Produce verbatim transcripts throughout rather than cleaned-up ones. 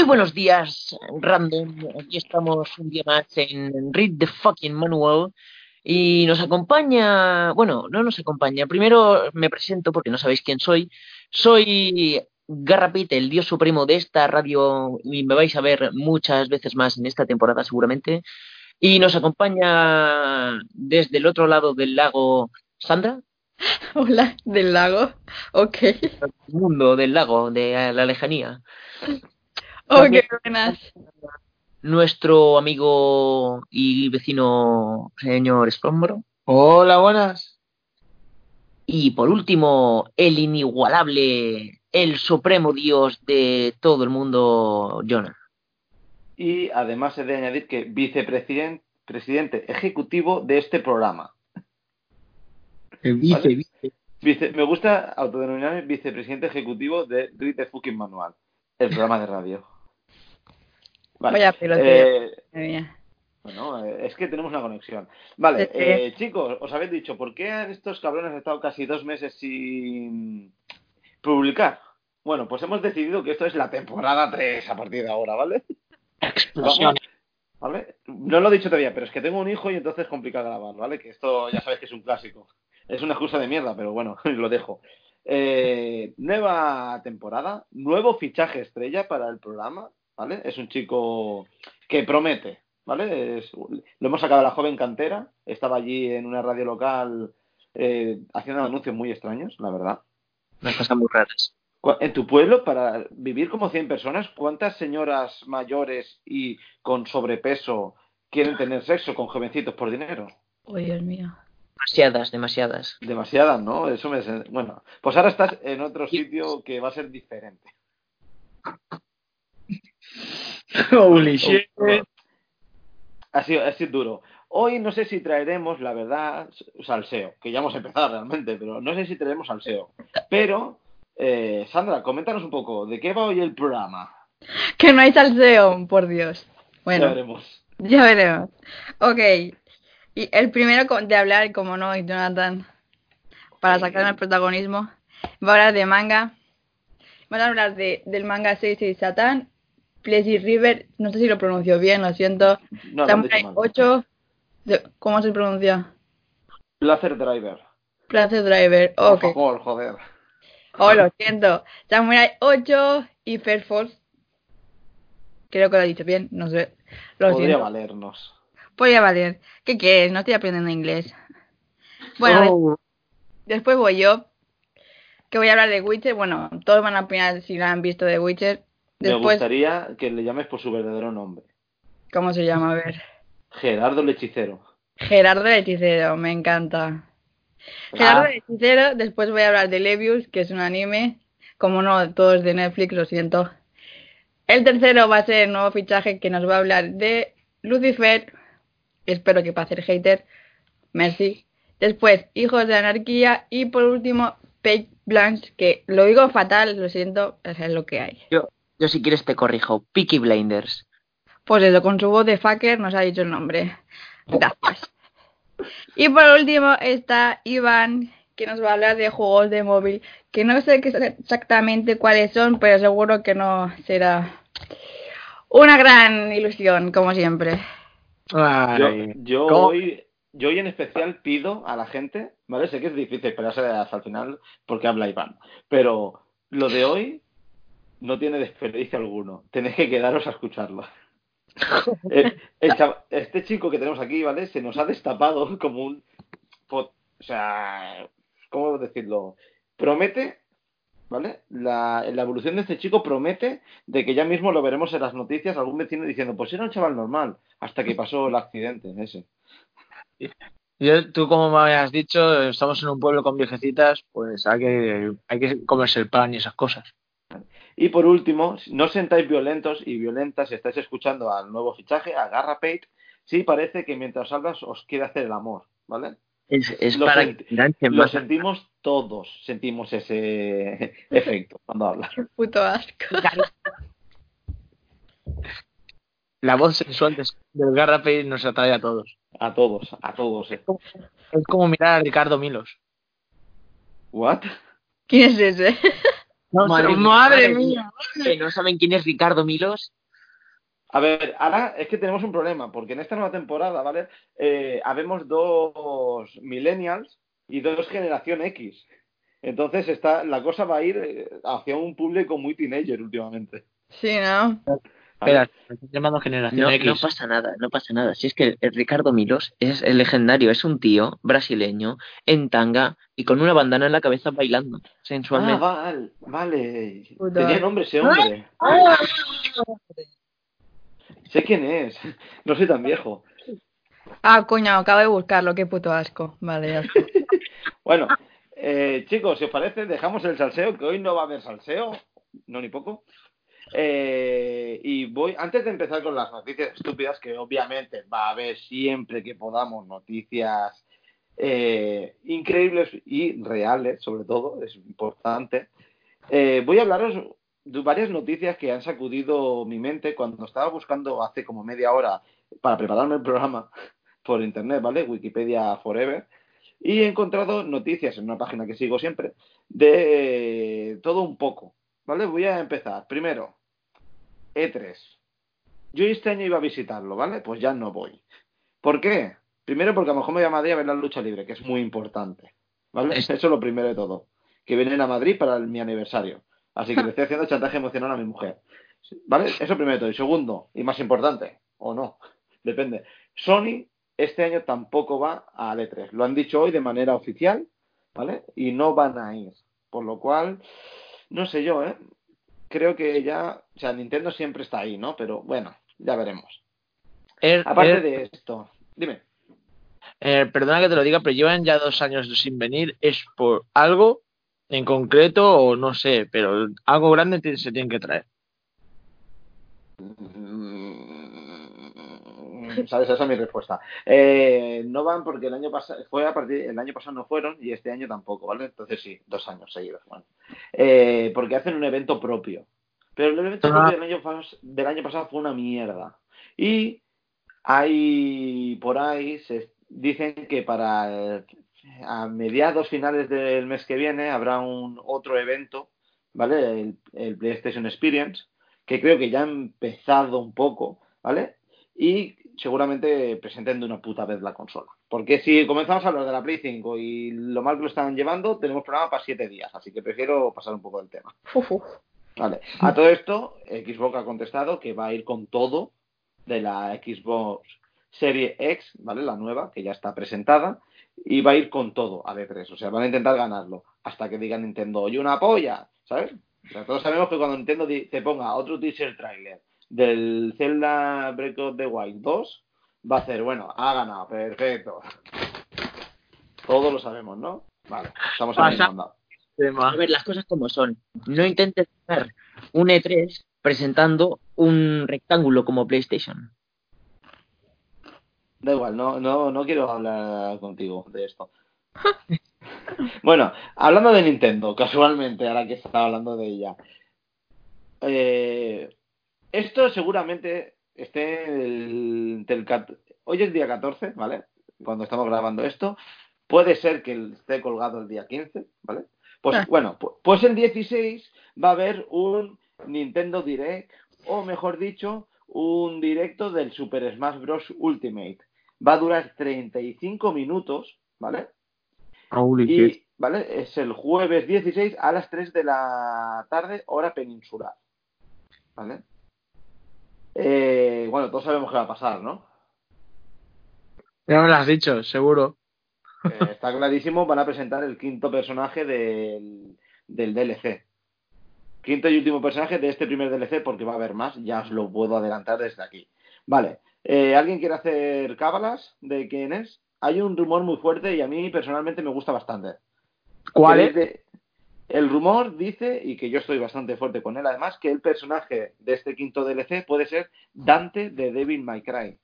Muy buenos días, Random. Aquí estamos un día más en Read the Fucking Manual. Y nos acompaña, bueno, no nos acompaña. Primero me presento porque no sabéis quién soy. Soy Garrapit, el dios supremo de esta radio, y me vais a ver muchas veces más en esta temporada seguramente. Y nos acompaña desde el otro lado del lago Sandra. Hola, del lago. Ok. El mundo del lago, de la lejanía. Oh, También qué buenas. nuestro amigo y vecino señor Sprombro. Hola, buenas. Y por último, el inigualable, el supremo dios de todo el mundo, Jonah. Y además he de añadir que vicepresidente presidente ejecutivo de este programa. El vice, ¿Vale? vice. Vice, me gusta autodenominarme vicepresidente ejecutivo de Read the Fucking Manual, el programa de radio. Vale. Vaya peloteo. Eh, Madre mía. bueno, eh, es que tenemos una conexión. Vale, eh, chicos, os habéis dicho, ¿por qué estos cabrones han estado casi dos meses sin publicar? Bueno, pues hemos decidido que esto es la temporada tres a partir de ahora, ¿vale? Explosión. ¿Vale? No lo he dicho todavía, pero es que tengo un hijo y entonces es complicado grabar, ¿vale? Que esto ya sabes que es un clásico. Es una excusa de mierda, pero bueno, lo dejo. Eh, nueva temporada, nuevo fichaje estrella para el programa, ¿vale? Es un chico que promete, ¿vale? Es, lo hemos sacado a la joven cantera, estaba allí en una radio local eh, haciendo anuncios muy extraños, la verdad. Unas cosas muy raras. En tu pueblo, para vivir como cien personas, ¿cuántas señoras mayores y con sobrepeso quieren tener sexo con jovencitos por dinero? Oh, Dios mío. Demasiadas, demasiadas. Demasiadas, ¿no? Eso me... Bueno, pues ahora estás en otro sitio que va a ser diferente. Holy shit. Ha sido, ha sido duro. Hoy no sé si traeremos, la verdad, salseo, que ya hemos empezado realmente, pero no sé si traeremos salseo. Pero, eh, Sandra, coméntanos un poco, ¿de qué va hoy el programa? Que no hay salseo, por Dios. Bueno, Ya veremos. ya veremos. Ok. Y el primero co- de hablar, como no, es Jonathan, para sacar el protagonismo, va a hablar de manga. Vamos a hablar de, del manga seis seis Satan, Pleasure River, no sé si lo pronuncio bien, lo siento. No, lo han dicho Samurai mal. ocho, de- ¿cómo se pronuncia? Placer Driver. Placer Driver, Por ok. favor, joder. Oh, lo siento. Samurai ocho y Fair Force. Creo que lo he dicho bien, no sé. Lo Podría siento. valernos. Podría valer. ¿Qué quieres? No estoy aprendiendo inglés. Bueno, Oh. de- después voy yo. Que voy a hablar de Witcher. Bueno, todos van a opinar si lo han visto de Witcher. Me Después, gustaría que le llames por su verdadero nombre. ¿cómo se llama? A ver. Gerardo el Hechicero. Gerardo el Hechicero, me encanta. Gerardo Ah, el Hechicero. Después voy a hablar de Levius, que es un anime. Como no, todos de Netflix, lo siento. El tercero va a ser el nuevo fichaje que nos va a hablar de Lucifer. Espero que para ser hater. Merci. Después, Hijos de Anarquía. Y por último, Page Blanche, que lo digo fatal, lo siento, es lo que hay. Yo, yo si quieres te corrijo. Peaky Blinders. Pues eso, con su voz de fucker nos ha dicho el nombre. Gracias. Y por último está Iván, que nos va a hablar de juegos de móvil, que no sé exactamente cuáles son, pero seguro que no será una gran ilusión, como siempre. yo, Ay. yo ¿Cómo? hoy, yo hoy en especial pido a la gente, ¿vale? Sé que es difícil esperarse hasta el final porque habla Iván, pero lo de hoy no tiene desperdicio alguno. Tenéis que quedaros a escucharlo. El, el chav- este chico que tenemos aquí, ¿vale? Se nos ha destapado como un... pot- O sea, ¿cómo decirlo? Promete, ¿vale? La, la evolución de este chico promete de que ya mismo lo veremos en las noticias, algún vecino diciendo, pues era un chaval normal, hasta que pasó el accidente en ese. Yo, tú como me habías dicho, estamos en un pueblo con viejecitas, pues hay que, hay que comerse el pan y esas cosas. Y por último, no sentáis violentos y violentas si estáis escuchando al nuevo fichaje, a Garrapate, sí parece que mientras hablas os quiere hacer el amor, ¿vale? Es, es Lo, para sent- que enganchen lo más. sentimos todos, sentimos ese efecto cuando hablas. Qué puto asco. La voz sensual de- del Garrapate nos atrae a todos. A todos, a todos. Es Eh. como, es como mirar a Ricardo Milos. ¿What? ¿Quién es ese? No, Madre madre, mía. mía, que no saben quién es Ricardo Milos. A ver, ahora es que tenemos un problema, porque en esta nueva temporada, ¿vale? Eh, habemos dos millennials y dos generación X. Entonces está, la cosa va a ir eh, hacia un público muy teenager últimamente. Sí, ¿no? ¿Vale? Espera, me estás llamando Generación No, X. no pasa nada, no pasa nada. Si es que el Ricardo Milos es el legendario, es un tío brasileño en tanga y con una bandana en la cabeza bailando Ah, sensualmente. vale, vale. Puto Tenía asco. nombre ese hombre. Sé quién es. No soy tan viejo. Ah, coño, acabo de buscarlo, qué puto asco. Vale, ya está. Bueno, eh, chicos, si os parece, dejamos el salseo, que hoy no va a haber salseo, no ni poco. Eh, y voy, antes de empezar con las noticias estúpidas, que obviamente va a haber siempre que podamos noticias eh, increíbles y reales, sobre todo, es importante. Eh, voy a hablaros de varias noticias que han sacudido mi mente cuando estaba buscando hace como media hora para prepararme el programa por internet, ¿vale? Wikipedia Forever. Y he encontrado noticias en una página que sigo siempre de eh, todo un poco, ¿vale? Voy a empezar. Primero, E tres. Yo este año iba a visitarlo, ¿vale? Pues ya no voy. ¿Por qué? Primero porque a lo mejor me voy a Madrid a ver la lucha libre, que es muy importante, ¿vale? Es- Eso es lo primero de todo. Que vienen a Madrid para el- mi aniversario. Así que le estoy haciendo chantaje emocional a mi mujer. ¿Vale? Eso primero de todo. Y segundo, y más importante, o no, depende. Sony este año tampoco va a E tres. Lo han dicho hoy de manera oficial, ¿vale? Y no van a ir. Por lo cual, no sé yo, ¿eh? Creo que ya, o sea, Nintendo siempre está ahí, ¿no? Pero bueno, ya veremos. Er- Aparte er- de esto, dime. eh, perdona que te lo diga, pero llevan ya dos años sin venir. ¿Es por algo en concreto o no sé? Pero algo grande te- se tiene que traer. Mm, ¿Sabes? Esa es mi respuesta. Eh, no van porque el año pasado fue a partir el año pasado no fueron y este año tampoco, ¿vale? Entonces sí, dos años seguidos, bueno. Eh, porque hacen un evento propio. Pero el evento Ah, propio del año, pas- del año pasado fue una mierda. Y hay por ahí se dicen que para el- a mediados finales del mes que viene habrá un otro evento, ¿vale? El, el PlayStation Experience, que creo que ya ha empezado un poco, ¿vale? Y seguramente presenten de una puta vez la consola. Porque si comenzamos a hablar de la Play cinco y lo mal que lo están llevando, tenemos programa para siete días, así que prefiero pasar un poco del tema. Uf, uf. Vale. A todo esto, Xbox ha contestado que va a ir con todo de la Xbox Serie X, ¿vale? La nueva, que ya está presentada, y va a ir con todo a E tres. O sea, van a intentar ganarlo hasta que diga Nintendo, oye, una polla, ¿sabes? O sea, todos sabemos que cuando Nintendo di- te ponga otro teaser trailer del Zelda Breath of the Wild dos, va a hacer, bueno, ha ganado, perfecto. Todos lo sabemos, ¿no? Vale, estamos en la misma pasa onda. tema. A ver, las cosas como son. No intentes hacer un E tres presentando un rectángulo como PlayStation. Da igual, no, no, no quiero hablar contigo de esto. Bueno, hablando de Nintendo, casualmente, ahora que estaba hablando de ella. Eh, esto seguramente esté el, del cat- hoy es día catorce, ¿vale? Cuando estamos grabando esto. Puede ser que esté colgado el día quince, ¿vale? Pues Ah, bueno, pu- pues el dieciséis va a haber un Nintendo Direct, o mejor dicho, un directo del Super Smash Bros. Ultimate. Va a durar treinta y cinco minutos, ¿vale? Holy shit. Y, ¿vale? Es el jueves dieciséis a las tres de la tarde, hora peninsular, ¿vale? Eh, bueno, todos sabemos qué va a pasar, ¿no? Ya me lo has dicho, seguro. Eh, está clarísimo, van a presentar el quinto personaje del, del D L C. Quinto y último personaje de este primer D L C, porque va a haber más, ya os lo puedo adelantar desde aquí. Vale, eh, ¿alguien quiere hacer cábalas de quién es? Hay un rumor muy fuerte y a mí personalmente me gusta bastante. ¿Cuál ¿Queréis es? de- El rumor dice, y que yo estoy bastante fuerte con él, además, que el personaje de este quinto D L C puede ser Dante de Devil May Cry.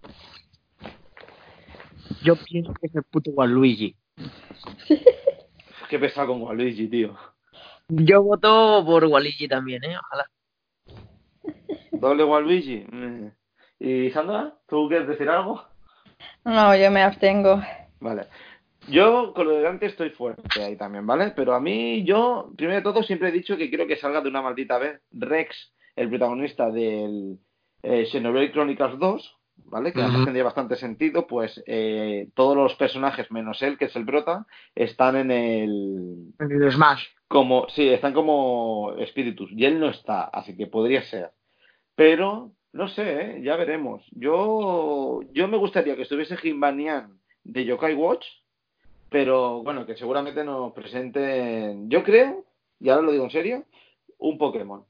Yo pienso que es el puto Waluigi. Qué pesado con Waluigi, tío. Yo voto por Waluigi también, ¿eh? Ojalá. Doble Waluigi. Mm. ¿Y Sandra? ¿Tú quieres decir algo? no, yo me abstengo. Vale. Yo con lo de Dante estoy fuerte ahí también, ¿vale? Pero a mí, yo, primero de todo, siempre he dicho que quiero que salga de una maldita vez Rex, el protagonista del eh, Xenoblade Chronicles dos, ¿vale? Que además Ujú. tendría bastante sentido, pues eh, todos los personajes menos él, que es el prota, están en el... En el Smash. como, sí, están como espíritus, y él no está, así que podría ser. Pero, no sé, ¿eh? Ya veremos. Yo, yo me gustaría que estuviese Jinban Nian de Yokai Watch, pero bueno, que seguramente nos presenten, yo creo, y ahora lo digo en serio, un Pokémon.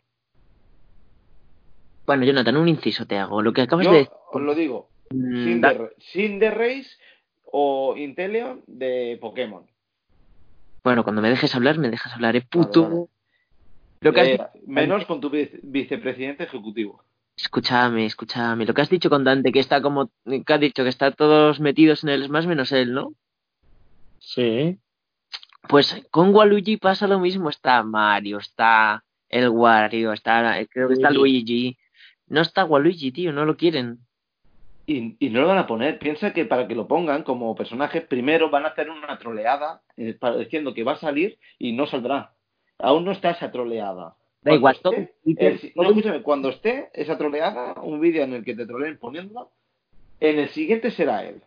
Bueno, Jonathan, un inciso te hago. Lo que acabas de Yo decir, os lo digo, mm, da- Cinder, Cinderace o Inteleon de Pokémon. bueno, cuando me dejes hablar, me dejas hablar, eh, Vale, vale. puto. Lo que has Eh, dicho, menos con tu vice- vicepresidente ejecutivo. escúchame, escúchame. Lo que has dicho con Dante, que está como, que has dicho que está todos metidos en el Smash menos él, ¿no? Sí. Pues con Waluigi pasa lo mismo. Está Mario, está el Wario, está, creo que está Luigi. Luigi. No está Waluigi, tío, no lo quieren. Y, y no lo van a poner. Piensa que para que lo pongan como personaje, primero van a hacer una troleada eh, para- diciendo que va a salir y no saldrá. Aún no está esa troleada. Da Cuando igual, todo en esté, el Twitter, si- no, todo en- escúchame, cuando esté esa troleada, un vídeo en el que te troleen poniéndolo, en el siguiente será él.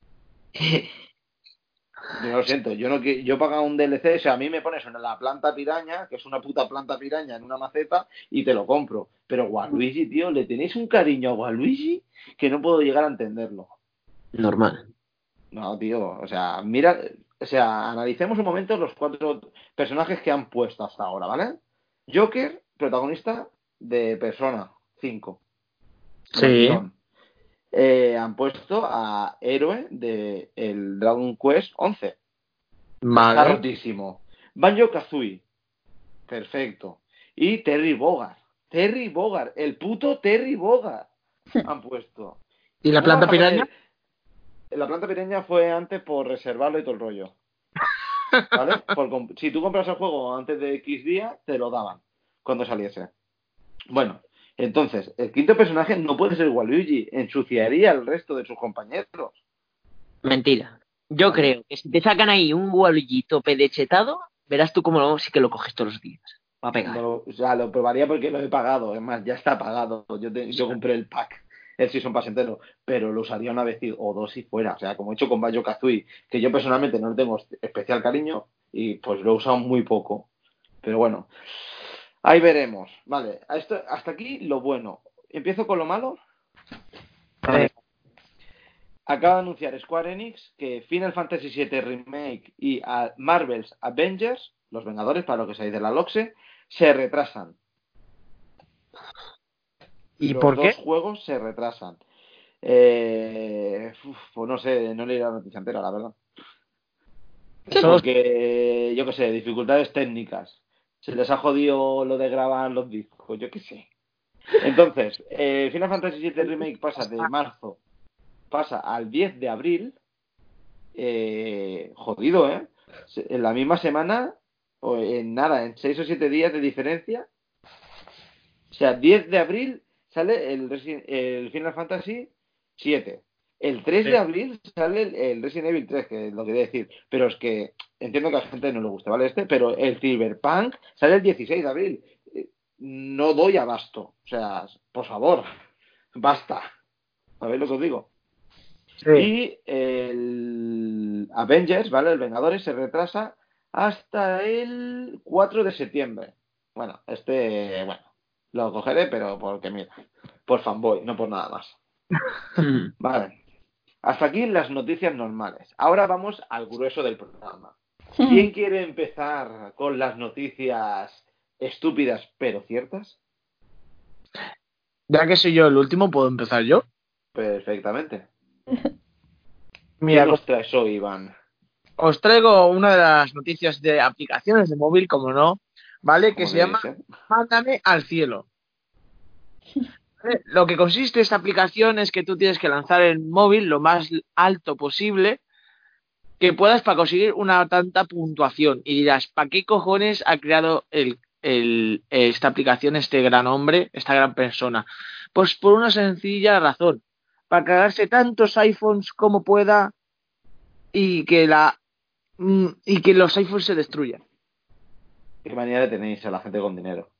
Yo lo siento, yo no qui- yo he pagado un D L C, o sea, a mí me pones en la planta piraña, que es una puta planta piraña en una maceta, y te lo compro. Pero Waluigi, tío, le tenéis un cariño a Waluigi que no puedo llegar a entenderlo. normal. No, tío, o sea, mira, o sea, analicemos un momento los cuatro personajes que han puesto hasta ahora, ¿vale? Joker, protagonista de Persona cinco, del Sí. guión. Eh, han puesto a héroe de el Dragon Quest once. Está Vale. rotísimo. Banjo Kazooie, perfecto. Y Terry Bogard. Terry Bogard, el puto Terry Bogard han puesto. ¿Y la ¿Cómo planta vas a piraña? poner? La planta pequeña fue antes por reservarlo y todo el rollo. ¿Vale? Por comp- si tú compras el juego antes de X día, te lo daban cuando saliese. Bueno, entonces, el quinto personaje no puede ser Waluigi, ensuciaría al resto de sus compañeros. Mentira. Yo ¿Vale? creo que si te sacan ahí un Waluigi tope de chetado, verás tú cómo sí que lo coges todos los días. Va a No pegar. lo- o sea, lo probaría porque lo he pagado. Es más, ya está pagado. Yo, te- yo compré el pack, el Season Pass entero, pero lo usaría una vez y- o dos si fuera. O sea, como he hecho con Banjo Kazooie, que yo personalmente no le tengo especial cariño y pues lo he usado muy poco. Pero bueno, ahí veremos. Vale, a esto, hasta aquí lo bueno. Empiezo con lo malo. Eh, Acaba de anunciar Square Enix que Final Fantasy siete Remake y a Marvel's Avengers, los Vengadores, para lo que sabéis de la LOXE, se retrasan. ¿Y Los por dos qué? juegos se retrasan. Eh, uf, pues no sé, no leí la noticia entera, la verdad. Solo Porque, yo qué sé, dificultades técnicas. Se les ha jodido lo de grabar los discos, yo qué sé. Entonces, eh, Final Fantasy siete Remake pasa de marzo, pasa al diez de abril. Eh, jodido, ¿eh? Se- En la misma semana, o en nada, en seis o siete días de diferencia. O sea, diez de abril sale el, Resi- el Final Fantasy siete. El tres de sí. abril sale el, el Resident Evil tres, que es lo quería decir. Pero es que entiendo que a la gente no le gusta, ¿vale? Este, pero el Cyberpunk sale el dieciséis de abril. Eh, No doy abasto. O sea, por favor, basta. ¿Sabéis lo que os digo? Sí. Y el Avengers, ¿vale? El Vengadores se retrasa hasta el cuatro de septiembre. Bueno, este, bueno, lo cogeré, pero porque mira, por fanboy, no por nada más. Hmm. Vale, hasta aquí las noticias normales. Ahora vamos al grueso del programa. ¿Quién quiere empezar con las noticias estúpidas pero ciertas? Ya que soy yo el último, ¿puedo empezar yo? Perfectamente. ¿Qué Mira, nos traes hoy, Iván? os traigo una de las noticias de aplicaciones de móvil, como no, ¿vale? Que Como se debe llama ser. Mándame al cielo. ¿Vale? Lo que consiste esta aplicación es que tú tienes que lanzar el móvil lo más alto posible que puedas para conseguir una tanta puntuación. Y dirás, ¿para qué cojones ha creado el, el, esta aplicación este gran hombre, esta gran persona? Pues por una sencilla razón, para cargarse tantos iPhones como pueda y que la mm, y que los iPhones se destruyan. ¿Qué manía le tenéis a la gente con dinero?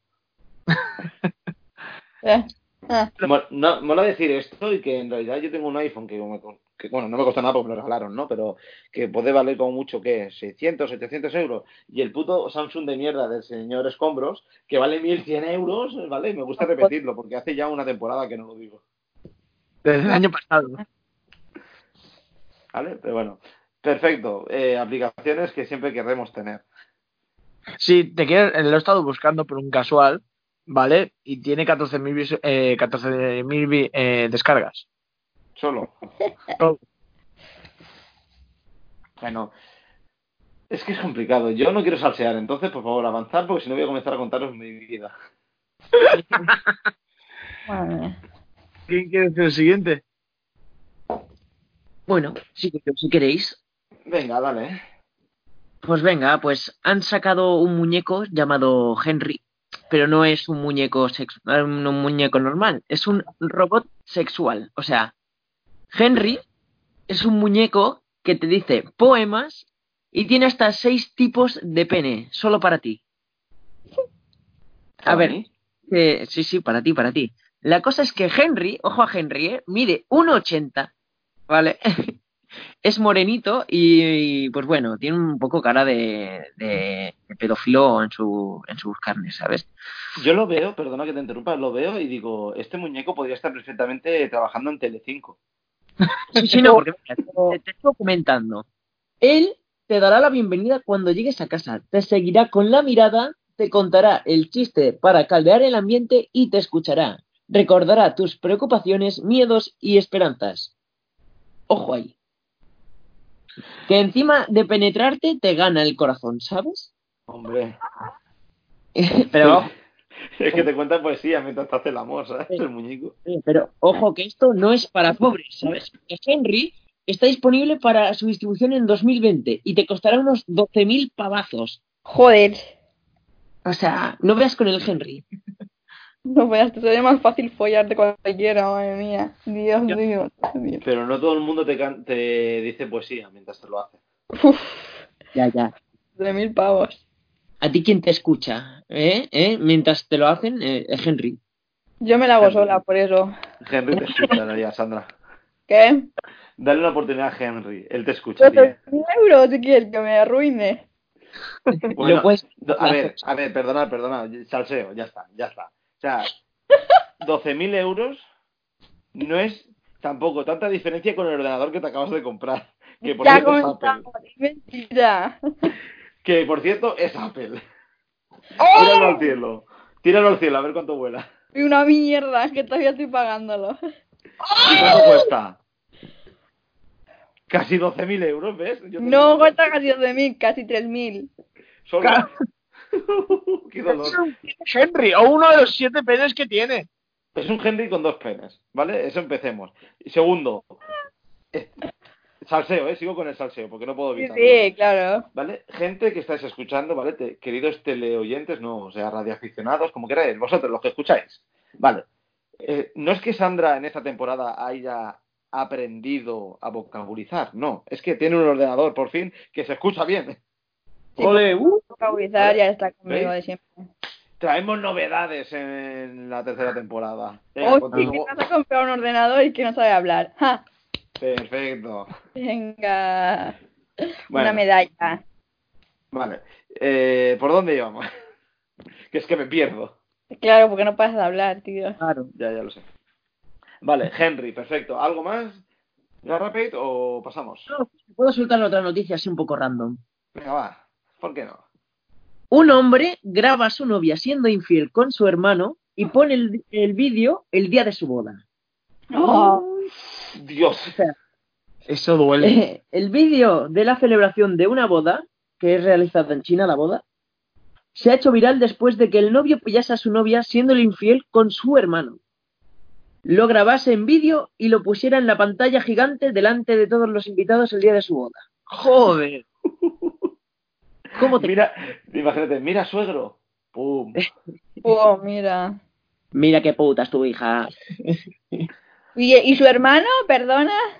Eh, ah, Mo- No, mola decir esto y que en realidad yo tengo un iPhone que, me co- que, bueno, no me costó nada porque me lo regalaron, ¿no? Pero que puede valer como mucho, ¿qué? seiscientos, setecientos euros. Y el puto Samsung de mierda del señor Escombros, que vale mil cien euros, ¿vale? Me gusta repetirlo porque hace ya una temporada que no lo digo, Desde el año pasado. ¿vale? Pero bueno, perfecto. Eh, aplicaciones que siempre querremos tener. Sí, te quieres, lo he estado buscando por un casual, ¿vale? Y tiene catorce mil eh, catorce mil eh, descargas. Solo. Oh, Bueno, es que es complicado. Yo no quiero salsear, entonces, por favor, avanzar porque si no voy a comenzar a contaros mi vida. madre mía. ¿Quién quiere ser el siguiente? Bueno, sí, que- si queréis. Venga, dale. ¿eh? Pues venga, pues han sacado un muñeco llamado Henry, pero no es un muñeco sex- eh, un muñeco normal, es un robot sexual. O sea, Henry es un muñeco que te dice poemas y tiene hasta seis tipos de pene, solo para ti. A ¿Para ver, mí? eh, sí, sí, para ti, para ti. La cosa es que Henry, ojo a Henry, ¿eh? Mide uno ochenta, ¿vale? Es morenito y, pues bueno, tiene un poco cara de, de, de pedófilo en, su, en sus carnes, ¿sabes? Yo lo veo, perdona que te interrumpa, lo veo y digo, este muñeco podría estar perfectamente trabajando en Telecinco. Sí, sí, no, porque mira, te, te estoy comentando. Él te dará la bienvenida cuando llegues a casa, te seguirá con la mirada, te contará el chiste para caldear el ambiente y te escuchará. Recordará tus preocupaciones, miedos y esperanzas. Ojo ahí. Que encima de penetrarte te gana el corazón, ¿sabes? Hombre, Pero, es que te cuenta poesía mientras te hace el amor, ¿sabes? El muñeco. pero ojo que esto no es para pobres, ¿sabes? Que Henry está disponible para su distribución en dos mil veinte y te costará unos doce mil pavazos. Joder. O sea, no veas con el Henry. No veas, te sería más fácil follarte con cualquiera, madre mía. Dios Yo- mío. Dios. Pero no todo el mundo te, can- te dice poesía mientras te lo hace. Uf, Ya, ya. de mil pavos. ¿A ti quién te escucha? ¿Eh? ¿Eh? Mientras te lo hacen, eh, Henry. Yo me la hago Henry. sola, por eso. Henry te escucha, ya, Sandra. ¿Qué? Dale una oportunidad a Henry, él te escucha, Pero tío. mil euros si quieres que me arruine. Bueno, Lo puedes- do- a ver, a ver, perdonad, perdonad, salseo, ya está, ya está. O sea, doce mil euros no es tampoco tanta diferencia con el ordenador que te acabas de comprar. Que por Ya cierto es Apple. comenzamos, es mentira. Que por cierto es Apple. ¡Oh! Tíralo al cielo. Tíralo al cielo, a ver cuánto vuela. Y una mierda, es que todavía estoy pagándolo. ¿Y cuánto cuesta? Casi doce mil euros, ¿ves? Yo te No digo, cuesta casi doce mil, casi tres mil. solo. Qué dolor. Es un Henry, o uno de los siete penes que tiene. Es un Henry con dos penes, ¿vale? Eso empecemos. Y segundo, eh, salseo, ¿eh? Sigo con el salseo porque no puedo Sí, evitarlo. sí, claro. ¿Vale? Gente que estáis escuchando, ¿vale? Te- queridos teleoyentes, no, o sea, radioaficionados, como queráis, vosotros, los que escucháis. Vale. Eh, no es que Sandra en esta temporada haya aprendido a vocabulizar, no. Es que tiene un ordenador, por fin, que se escucha bien. Sí, Ole, uh. Vocabulizar ya está conmigo ¿Veis? de siempre. Traemos novedades en la tercera temporada. Venga, Oye, continúo. que vas a comprar un ordenador y que no sabe hablar. ¡Ja! Perfecto. Venga. Bueno. Una medalla. Vale. Eh, ¿por dónde íbamos? Que es que me pierdo. Claro, porque no pasas de hablar, tío. Claro. Ya, ya lo sé. Vale, Henry, perfecto. ¿Algo más? ¿Ya rapid o pasamos? No, puedo soltar otra noticia así un poco random. Venga, va. ¿Por qué no? Un hombre graba a su novia siendo infiel con su hermano y pone el, el vídeo el día de su boda. Oh. Dios. O sea, Eso duele. eh, el vídeo de la celebración de una boda, que es realizada en China, la boda, se ha hecho viral después de que el novio pillase a su novia siendo el infiel con su hermano. Lo grabase en vídeo y lo pusiera en la pantalla gigante delante de todos los invitados el día de su boda. Joder. ¿Cómo te... Mira, imagínate, mira suegro. Pum. Oh, mira. Mira qué puta es tu hija. ¿Y, ¿Y su hermano? ¿Perdona?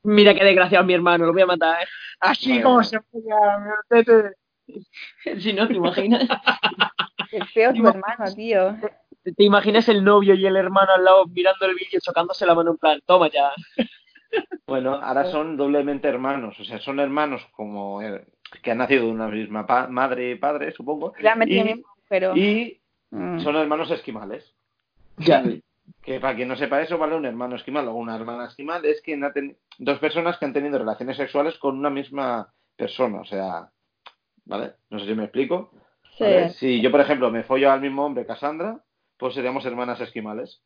Mira qué desgraciado mi hermano, lo voy a matar. Así Vale. como se folla. Si no, ¿te imaginas? Qué feo tu Ima- hermano, tío. ¿Te, te imaginas el novio y el hermano al lado mirando el vídeo, chocándose la mano en plan, toma ya? Bueno, ahora son doblemente hermanos, o sea, son hermanos como eh, que han nacido de una misma pa- madre y padre, supongo, Le han metido en el y, mismo agujero. y Mm. son hermanos esquimales. Ya. Que para quien no sepa eso, vale, un hermano esquimal o una hermana esquimal es quien ha ten- dos personas que han tenido relaciones sexuales con una misma persona, o sea, ¿vale? No sé si me explico. Sí. ¿Vale? Si yo, por ejemplo, me follo al mismo hombre, Cassandra, pues seríamos hermanas esquimales.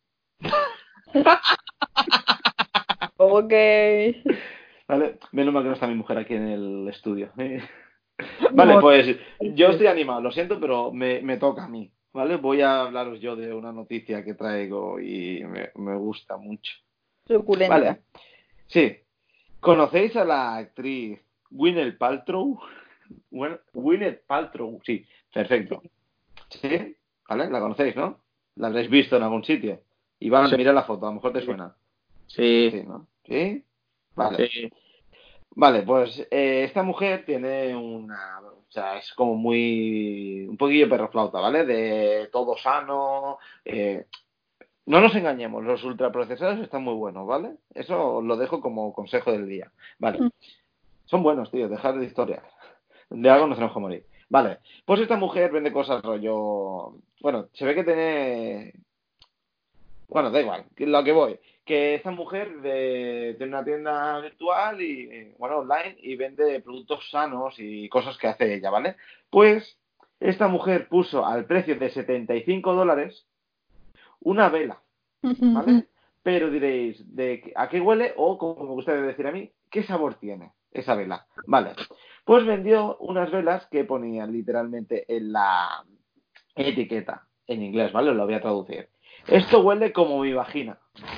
Ok. ¿Vale? Menos mal que no está mi mujer aquí en el estudio. Vale, pues yo estoy animado, lo siento, pero me, me toca a mí. ¿Vale? Voy a hablaros yo de una noticia que traigo y me, me gusta mucho. Suculenta. Vale. Sí. ¿Conocéis a la actriz Gwyneth Paltrow? Bueno, Gwyneth Paltrow, sí, perfecto. ¿Sí? ¿Vale? ¿La conocéis, no? ¿La habréis visto en algún sitio? Iván, Sí. mira la foto, a lo mejor te suena. Sí. Sí, ¿no? ¿Sí? Vale. Sí. Vale, pues eh, esta mujer tiene una... O sea, es como muy... Un poquillo perroflauta, ¿vale? De todo sano. eh, No nos engañemos, los ultraprocesados están muy buenos, ¿vale? Eso os lo dejo como consejo del día. Vale. Son buenos, tío, dejar de historia. De algo nos tenemos que morir. Vale, pues esta mujer vende cosas rollo... Bueno, se ve que tiene... Bueno, da igual, que lo que voy. Que esta mujer de- tiene una tienda virtual y, bueno, online y vende productos sanos y cosas que hace ella, ¿vale? Pues esta mujer puso al precio de setenta y cinco dólares una vela, ¿vale? Pero diréis, ¿de a qué huele? O, como me gusta decir a mí, ¿qué sabor tiene esa vela? Vale, pues vendió unas velas que ponían literalmente en la etiqueta, en inglés, ¿vale? Lo voy a traducir. Esto huele como mi vagina,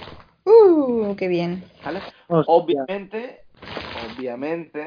Uh, qué bien. ¿vale? Hostia. Obviamente, obviamente,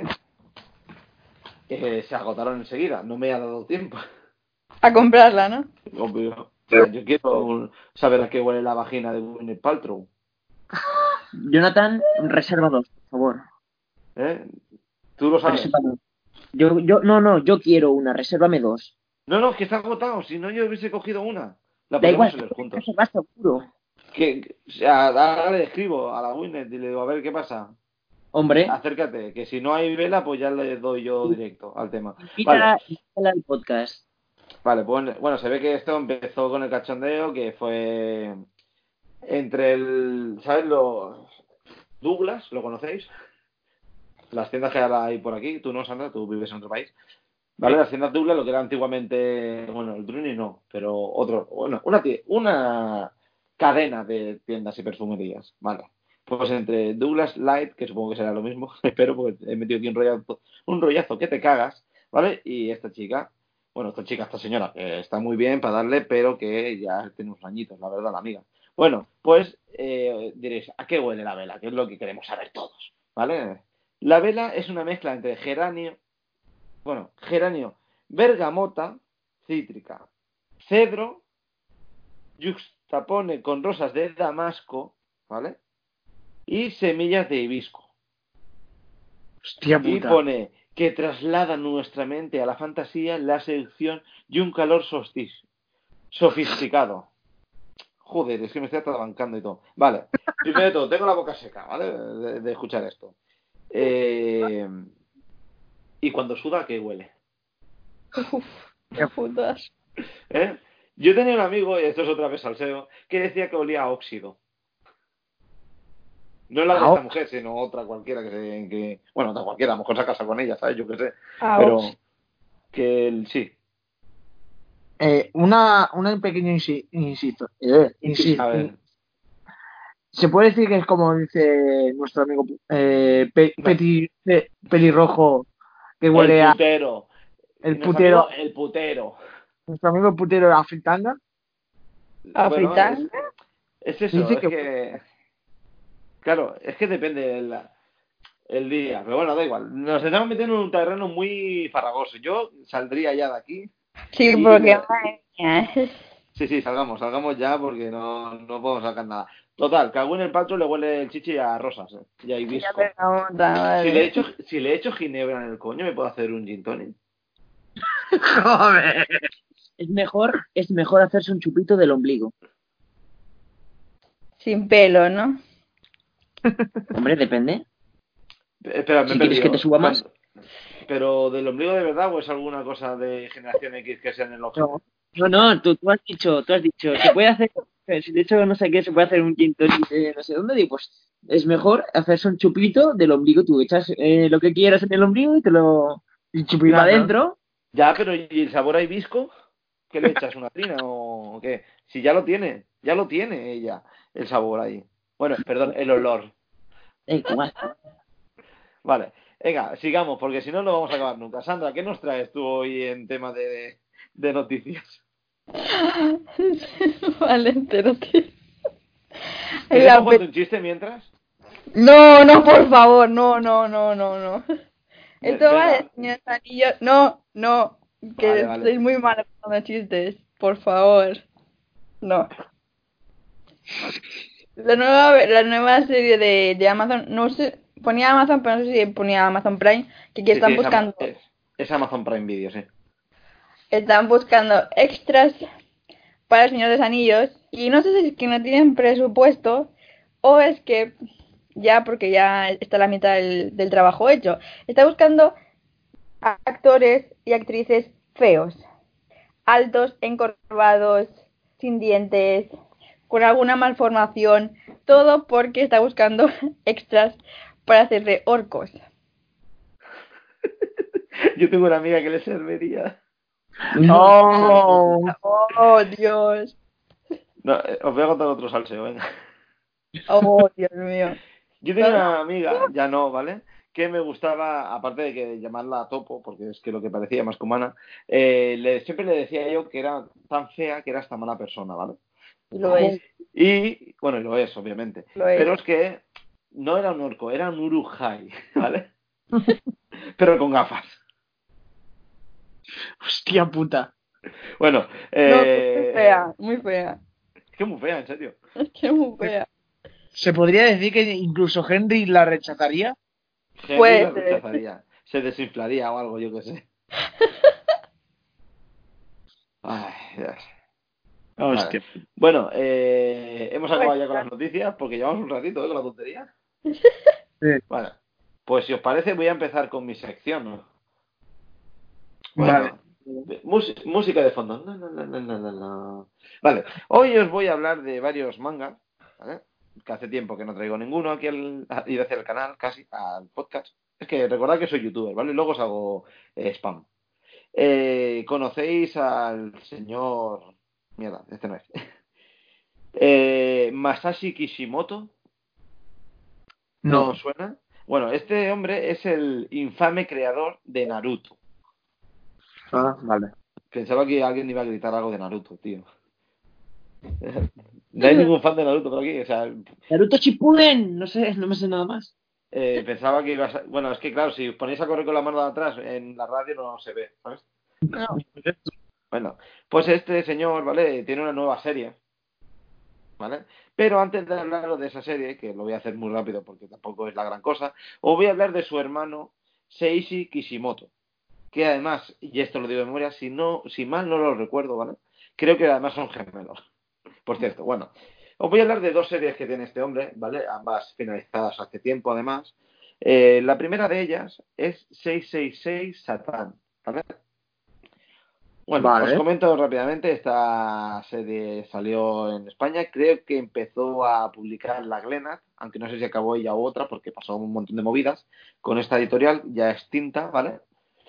eh, se agotaron enseguida, no me ha dado tiempo. A comprarla, ¿no? Obvio. O sea, yo quiero un- saber a qué huele la vagina de Gwyneth Paltrow, Jonathan, reserva dos, por favor. ¿eh? Tú lo sabes. Reserva dos. Yo, yo, no, no, yo quiero una, resérvame dos. No, no, que está agotado. Si no, yo hubiese cogido una. La Da podemos igual, leer juntos. reserva seguro. Que, que- o sea, ahora le escribo a la Winnet y le digo, a ver qué pasa. Hombre, Acércate, que si no hay vela, pues ya le doy yo directo al tema. Vale, invítala, invítala al podcast. vale, pues bueno, se ve que esto empezó con el cachondeo, que fue entre el, ¿sabes? Los Douglas, ¿lo conocéis? Las tiendas que ahora hay por aquí, tú no, Sandra, tú vives en otro país. ¿Vale? Las tiendas Douglas, lo que era antiguamente, bueno, el Druni no, pero otro, bueno, una, tie- una cadena de tiendas y perfumerías, ¿vale? Pues entre Douglas Light, que supongo que será lo mismo, espero, porque he metido aquí un rollazo, un rollazo que te cagas, ¿vale? Y esta chica, bueno, esta chica, esta señora, que está muy bien para darle, pero que ya tiene unos añitos, la verdad, la amiga. Bueno, pues eh, diréis, ¿a qué huele la vela? Que es lo que queremos saber todos, ¿vale? La vela es una mezcla entre geranio, bueno, geranio, bergamota, cítrica, cedro, yuxtapone con rosas de damasco, ¿vale? Y semillas de hibisco. Hostia Y puta. pone que traslada nuestra mente a la fantasía, la seducción y un calor solsticio, sofisticado. Joder, es que me estoy atrabancando y todo. Vale, primero de todo, tengo la boca seca, ¿vale? De, de escuchar esto. Eh, y cuando suda, ¿qué huele? Uf, qué putas. ¿Eh? Yo tenía un amigo, y esto es otra vez salseo, que decía que olía a óxido. No la de Ah, esta mujer, sino otra cualquiera que se... Que, bueno, otra cualquiera, a lo mejor se casa con ella, ¿sabes? Yo qué sé. Ah, Pero ox. que el, sí. eh, una, una pequeña insi- insisto. Eh, insi- A ver. in- Se puede decir que es como dice nuestro amigo eh, Pe- No. Peti- eh, pelirrojo que El huele a putero. el Nuestro putero, amigo, el putero. nuestro amigo putero a fritanga. ¿A Bueno, fritar? es, es eso, Dice es que que... Claro, es que depende el, el día. Pero bueno, da igual. Nos estamos metiendo en un terreno muy farragoso. Yo saldría ya de aquí. Sí, Y porque me- madre mía, ¿eh? Sí, sí, salgamos, salgamos ya porque no, no podemos sacar nada. Total, que a Gwyneth Paltrow le huele el chichi a rosas, ¿eh? Y a Ya hibisco. me la monta, Si vale. le echo, si le echo ginebra en el coño, ¿me puedo hacer un gin tonic? Joder. Es mejor, es mejor hacerse un chupito del ombligo. Sin pelo, ¿no? Hombre, depende. Eh, Espera, me Si he quieres que perdido. te suba más. Cuando- ¿Pero del ombligo de verdad o es alguna cosa de generación X que sea en el ojo? No, no, no, tú, tú has dicho, tú has dicho, se puede hacer, si de hecho no sé qué, se puede hacer un gin tonic de no sé dónde, digo, pues es mejor hacerse un chupito del ombligo, tú echas eh, lo que quieras en el ombligo y te lo Y y para chupinazo. adentro. Ya, pero ¿y el sabor a hibisco? ¿Qué le echas? ¿Una trina o qué? Si ya lo tiene, ya lo tiene ella, el sabor ahí. Bueno, perdón, el olor. Eh, igual. Vale, venga, sigamos, porque si no, no vamos a acabar nunca. Sandra, ¿qué nos traes tú hoy en tema de, de noticias? Vale, entero, tío. ¿Quieres La que cuente pe- un chiste mientras? No, no, por favor, no, no, no, no, no. Ve- Esto va de Venga, señor Anillo. No, no, que vale, vale. soy muy mala contando chistes, por favor. No. La nueva, la nueva serie de, de Amazon, no sé, ponía Amazon, pero no sé si ponía Amazon Prime, que aquí Sí, sí, están es, Ama- buscando, es- es Amazon Prime Video, sí. están buscando extras para el Señor de los Anillos, y no sé si es que no tienen presupuesto, o es que ya, porque ya está la mitad del, del trabajo hecho, está buscando a actores y actrices feos, altos, encorvados, sin dientes, con alguna malformación, todo porque está buscando extras para hacer de orcos. Yo tengo una amiga que le serviría. ¡Oh! Oh, Dios. No, eh, os voy a contar otro salseo, venga. Oh, Dios mío. Yo tenía una amiga, ya no, ¿vale? Que me gustaba, aparte de que llamarla Topo, porque es que lo que parecía más que humana, eh, le- siempre le decía yo que era tan fea que era hasta mala persona, ¿vale? Lo es, Y, bueno, y lo es, obviamente. lo es. Pero es que no era un orco, era un urujai, ¿vale? Pero con gafas. Hostia puta. Bueno, No, eh... muy fea, muy fea. Es que es muy fea, en serio. Es que muy fea. ¿Se podría decir que incluso Henry la rechazaría? Henry Puede la ser. rechazaría. Se desinflaría o algo, yo qué sé. Ay, Dios. Hostia. Vale. Bueno, eh, hemos acabado Pues, ya con las noticias porque llevamos un ratito ¿eh? con la tontería. Sí. Bueno, pues si os parece voy a empezar con mi sección, ¿no? Vale. Bueno, mus- música de fondo. No, no, no, no, no, no, no. Vale, hoy os voy a hablar de varios mangas, ¿vale? Que hace tiempo que no traigo ninguno aquí al, a- ir hacia el canal, casi, al podcast. Es que recordad que soy youtuber, ¿vale? Y luego os hago eh, spam. Eh, ¿Conocéis al señor... Mierda, este no es. Eh, Masashi Kishimoto, ¿no No. os suena? Bueno, este hombre es el infame creador de Naruto. Ah, vale. Pensaba que alguien iba a gritar algo de Naruto, tío. No hay ningún fan de Naruto por aquí, o sea, Naruto Shippuden, no sé, no me sé nada más. eh, pensaba que ibas a... Bueno, es que claro, si os ponéis a correr con la mano de atrás en la radio no se ve, ¿sabes? no. Bueno, pues este señor, ¿vale? Tiene una nueva serie, ¿vale? Pero antes de hablaros de esa serie, que lo voy a hacer muy rápido porque tampoco es la gran cosa, os voy a hablar de su hermano Seishi Kishimoto, que además, y esto lo digo de memoria, si no, si mal no lo recuerdo, ¿vale? Creo que además son gemelos. Por cierto, bueno, os voy a hablar de dos series que tiene este hombre, ¿vale? Ambas finalizadas hace tiempo, además. Eh, la primera de ellas es seiscientos sesenta y seis Satán, ¿vale? Bueno, os Vale. comento rápidamente, esta serie salió en España, creo que empezó a publicar la Glenat, aunque no sé si acabó ella u otra, porque pasó un montón de movidas con esta editorial ya extinta, ¿vale?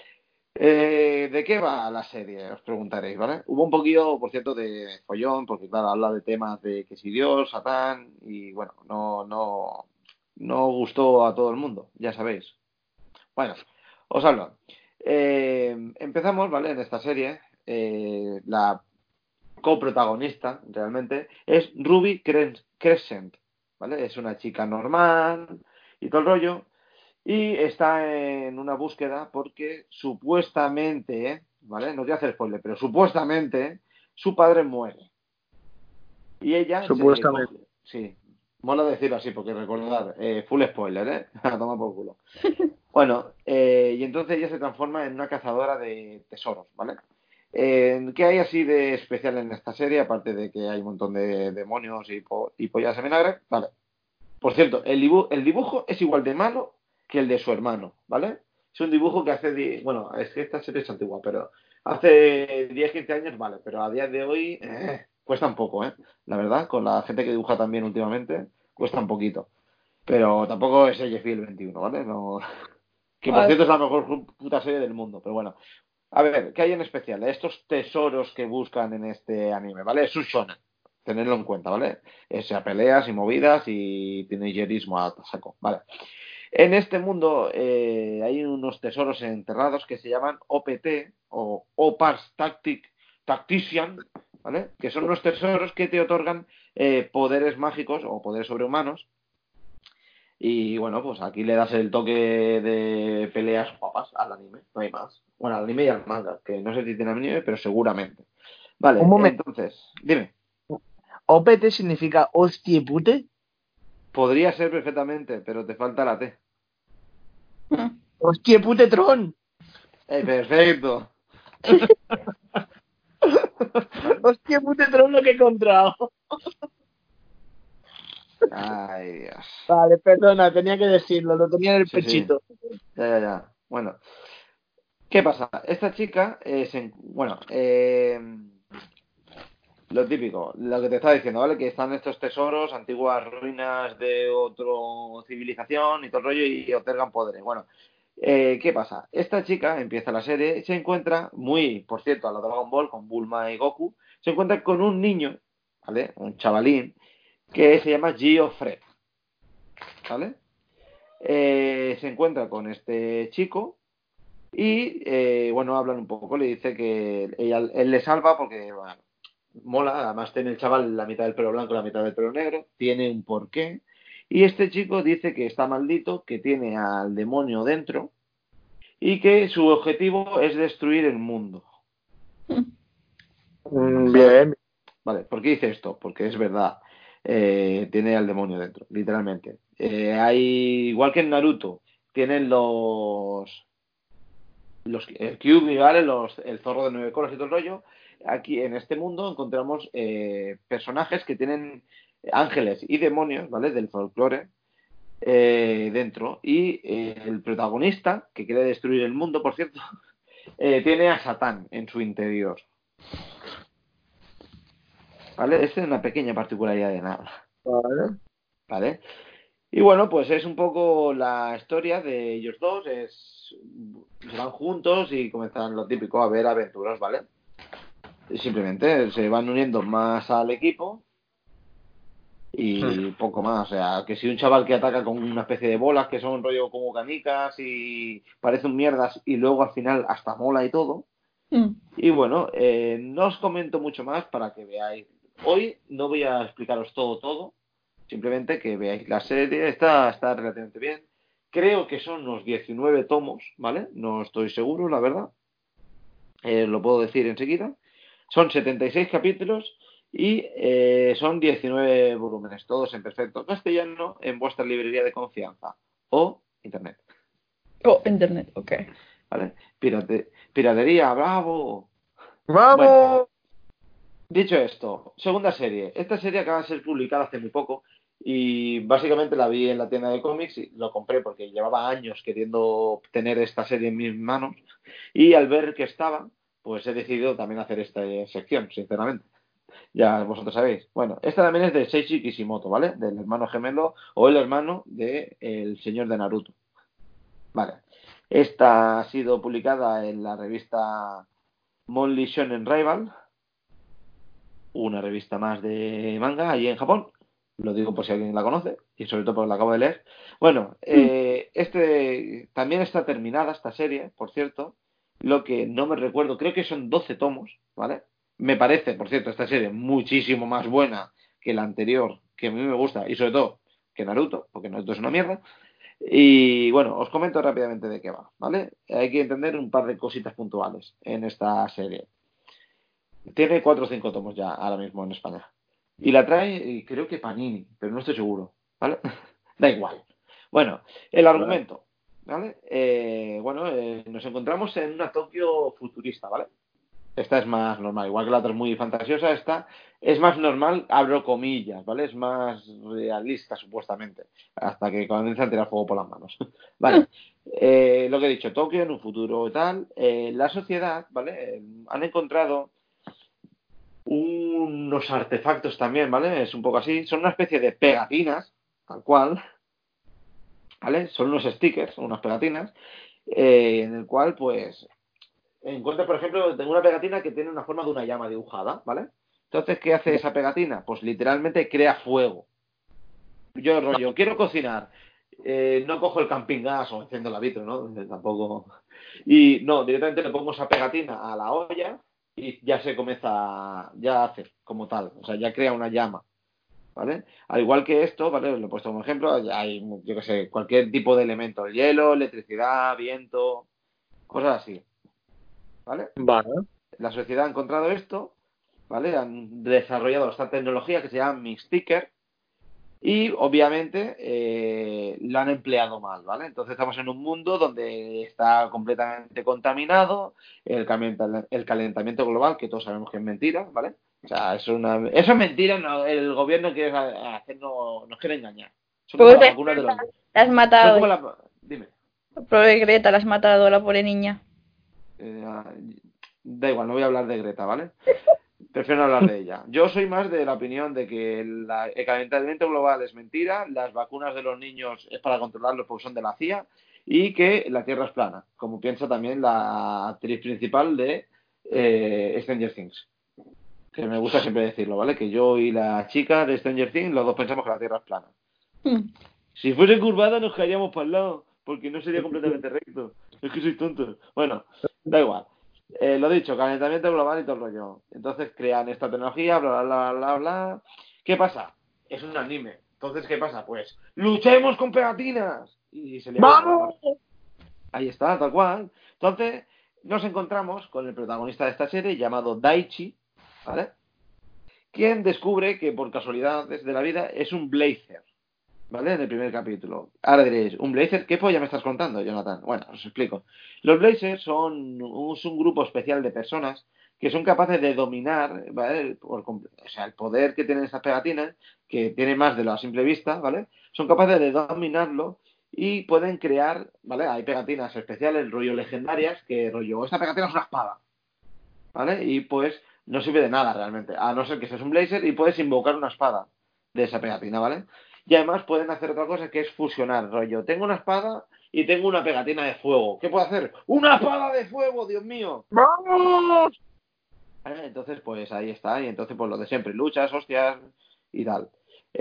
Eh, ¿de qué va la serie? Os preguntaréis, ¿vale? Hubo un poquillo, por cierto, de follón, porque claro, habla de temas de que si Dios, Satán, y bueno, no, no, no gustó a todo el mundo, ya sabéis. Bueno, os hablo. Eh, empezamos, ¿vale? En esta serie, eh, la coprotagonista, realmente, es Ruby Cres- Crescent, ¿vale? Es una chica normal y todo el rollo, y está en una búsqueda porque supuestamente, ¿vale? No te voy a hacer spoiler, pero supuestamente su padre muere. Y ella se Supuestamente. coge, sí, mola decirlo así, porque recordar, eh, full spoiler, ¿eh? A tomar por culo. Bueno, eh, y entonces ella se transforma en una cazadora de tesoros, ¿vale? Eh, ¿qué hay así de especial en esta serie? Aparte de que hay un montón de demonios y, po- y pollas en vinagre, vale. Por cierto, el dibujo, el dibujo es igual de malo que el de su hermano, ¿vale? Es un dibujo que hace, di- bueno, es que esta serie es antigua, pero hace diez quince años, vale, pero a día de hoy eh, cuesta un poco, ¿eh? La verdad, con la gente que dibuja también últimamente, cuesta un poquito. Pero tampoco es el Sheffield veintiuno, ¿vale? No, que por Vale. cierto es la mejor pu- puta serie del mundo, pero bueno. A ver, ¿qué hay en especial? Estos tesoros que buscan en este anime, ¿vale? Es un shonen, tenerlo en cuenta, ¿vale? O sea, peleas y movidas y teenagerismo a saco, ¿vale? En este mundo eh, hay unos tesoros enterrados que se llaman O P T o Opars Tactic, Tactician, ¿vale? Que son unos tesoros que te otorgan eh, poderes mágicos o poderes sobrehumanos. Y bueno, pues aquí le das el toque de peleas guapas al anime, no hay más. Bueno, al anime y al manga, que no sé si tiene anime, pero seguramente. Un Vale, momento. entonces, dime, O P T significa hostie pute. podría ser perfectamente, pero te falta la T. Hostie putetron. Eh, perfecto. Hostia putetron lo que he encontrado. Ay, Dios. Vale, perdona, tenía que decirlo, lo tenía en el Sí, sí, pechito. ya, ya, ya. Bueno, ¿qué pasa? Esta chica, eh, se- bueno, eh, lo típico, lo que te estaba diciendo, ¿vale? Que están estos tesoros, antiguas ruinas de otra civilización y todo el rollo y otorgan poderes. Bueno, eh, ¿qué pasa? Esta chica empieza la serie y se encuentra, muy, por cierto, a la Dragon Ball con Bulma y Goku, se encuentra con un niño, ¿vale? Un chavalín que se llama Geoffrey, ¿vale? Eh, se encuentra con este chico y, eh, bueno, hablan un poco. Le dice que ella, él le salva porque, bueno, mola. Además, tiene el chaval la mitad del pelo blanco y la mitad del pelo negro. Tiene un porqué. Y este chico dice que está maldito, que tiene al demonio dentro y que su objetivo es destruir el mundo. Mm, ¿Vale? bien. Vale, ¿por qué dice esto? Porque es verdad. Eh, tiene al demonio dentro, literalmente. Eh, hay, igual que en Naruto, tienen los los el Kyuubi, ¿vale? Los, el zorro de nueve colas y todo el rollo. Aquí en este mundo encontramos eh, personajes que tienen ángeles y demonios, ¿vale? Del folclore eh, dentro. Y eh, el protagonista, que quiere destruir el mundo, por cierto, eh, tiene a Satán en su interior. ¿Vale? Esta es una pequeña particularidad de nada. Vale. ¿Vale? Y bueno, pues es un poco la historia de ellos dos. Es, se van juntos y comienzan lo típico a ver aventuras, ¿vale? Simplemente se van uniendo más al equipo y poco más. O sea, que si un chaval que ataca con una especie de bolas que son rollo como canicas y parecen mierdas y luego al final hasta mola y todo. Y bueno, eh, no os comento mucho más para que veáis. Hoy no voy a explicaros todo, todo. Simplemente que veáis la serie. Está, está relativamente bien. Creo que son unos diecinueve tomos, ¿vale? No estoy seguro, la verdad. Eh, lo puedo decir enseguida. Son setenta y seis capítulos y eh, son diecinueve volúmenes, todos en perfecto castellano en vuestra librería de confianza o internet. Oh, internet, ok. ¿Vale? Pirate, piratería, bravo. Bueno, ¡Vamos! dicho esto, segunda serie. Esta serie acaba de ser publicada hace muy poco y básicamente la vi en la tienda de cómics y lo compré porque llevaba años queriendo tener esta serie en mis manos y al ver que estaba, pues he decidido también hacer esta sección, sinceramente. Ya vosotros sabéis. Bueno, esta también es de Seishi Kishimoto, ¿vale? Del hermano gemelo o el hermano del el señor de Naruto. Vale. Esta ha sido publicada en la revista Monthly Shonen Rival, una revista más de manga allí en Japón. Lo digo por si alguien la conoce y sobre todo porque la acabo de leer. Bueno, eh, este también está terminada esta serie, por cierto. Lo que no me recuerdo, creo que son doce tomos, ¿vale? Me parece, por cierto, esta serie muchísimo más buena que la anterior, que a mí me gusta, y sobre todo que Naruto, porque Naruto es una mierda. Y bueno, os comento rápidamente de qué va, ¿vale? Hay que entender un par de cositas puntuales en esta serie. Tiene cuatro o cinco tomos ya ahora mismo en España. Y la trae, y creo que Panini, pero no estoy seguro, ¿vale? Da igual. Bueno, el argumento, ¿vale? Eh, bueno, eh, nos encontramos en una Tokio futurista, ¿vale? Esta es más normal, igual que la otra es muy fantasiosa, esta es más normal, abro comillas, ¿vale? Es más realista, supuestamente, hasta que comienzan a tirar fuego por las manos. Vale, eh, lo que he dicho, Tokio en un futuro y tal, eh, la sociedad, ¿vale? Eh, han encontrado unos artefactos también, ¿vale? Es un poco así, son una especie de pegatinas, tal cual, ¿vale? Son unos stickers, unas pegatinas, eh, en el cual, pues, encuentra, por ejemplo, tengo una pegatina que tiene una forma de una llama dibujada, ¿vale? Entonces, ¿qué hace esa pegatina? Pues literalmente crea fuego. Yo, rollo, quiero cocinar. Eh, no cojo el camping gas o enciendo la vitro, ¿no? Tampoco. Y no, directamente le pongo esa pegatina a la olla y ya se comienza, ya hace como tal, o sea, ya crea una llama, ¿vale? Al igual que esto, ¿vale? Lo he puesto como ejemplo, hay, yo qué sé, cualquier tipo de elemento, hielo, electricidad, viento, cosas así, ¿vale? Vale. La sociedad ha encontrado esto, ¿vale? Han desarrollado esta tecnología que se llama Mixticker y obviamente eh, lo han empleado mal, ¿vale? Entonces estamos en un mundo donde está completamente contaminado, el, calenta- el calentamiento global, que todos sabemos que es mentira, ¿vale? O sea, eso es, una, eso es mentira, no, el gobierno quiere hacernos, nos quiere engañar. Son como Pobre las vacunas de los... Greta, la has Son matado. como las... Dime. Pobre Greta, la has matado, la pobre niña. Eh, da igual, no voy a hablar de Greta, ¿vale? Prefiero no hablar de ella. Yo soy más de la opinión de que la- el calentamiento global es mentira, las vacunas de los niños es para controlarlos porque son de la C I A y que la Tierra es plana, como piensa también la actriz principal de eh, Stranger Things. Que me gusta siempre decirlo, ¿vale? Que yo y la chica de Stranger Things, los dos pensamos que la Tierra es plana. Hmm. Si fuese curvada nos caeríamos para el lado, porque no sería completamente recto. Es que soy tonto. Bueno, da igual. Eh, lo dicho, calentamiento global y todo el rollo. Entonces crean esta tecnología, bla, bla, bla, bla, bla. ¿Qué pasa? Es un anime. Entonces, ¿qué pasa? Pues, ¡luchemos con pegatinas! Y se le ¡Vamos! Ahí está, tal cual. Entonces, nos encontramos con el protagonista de esta serie llamado Daichi, ¿vale? Quien descubre que por casualidades de la vida es un Blazer. ¿Vale? En el primer capítulo. Ahora diréis, ¿un Blazer? ¿Qué polla me estás contando, Jonathan? Bueno, os explico. Los Blazers son un, un grupo especial de personas que son capaces de dominar, ¿vale? Por, o sea, el poder que tienen estas pegatinas, que tiene más de lo a simple vista, ¿vale? Son capaces de dominarlo y pueden crear, ¿vale? Hay pegatinas especiales, rollo legendarias, que rollo, esta pegatina es una espada, ¿vale? Y pues no sirve de nada realmente, a no ser que seas un Blazer y puedes invocar una espada de esa pegatina, ¿vale? Y además pueden hacer otra cosa que es fusionar, rollo. Tengo una espada y tengo una pegatina de fuego. ¿Qué puedo hacer? ¡Una espada de fuego, Dios mío! ¡Vamos! ¿Vale? Entonces, pues ahí está. Y entonces, pues lo de siempre, luchas, hostias y tal.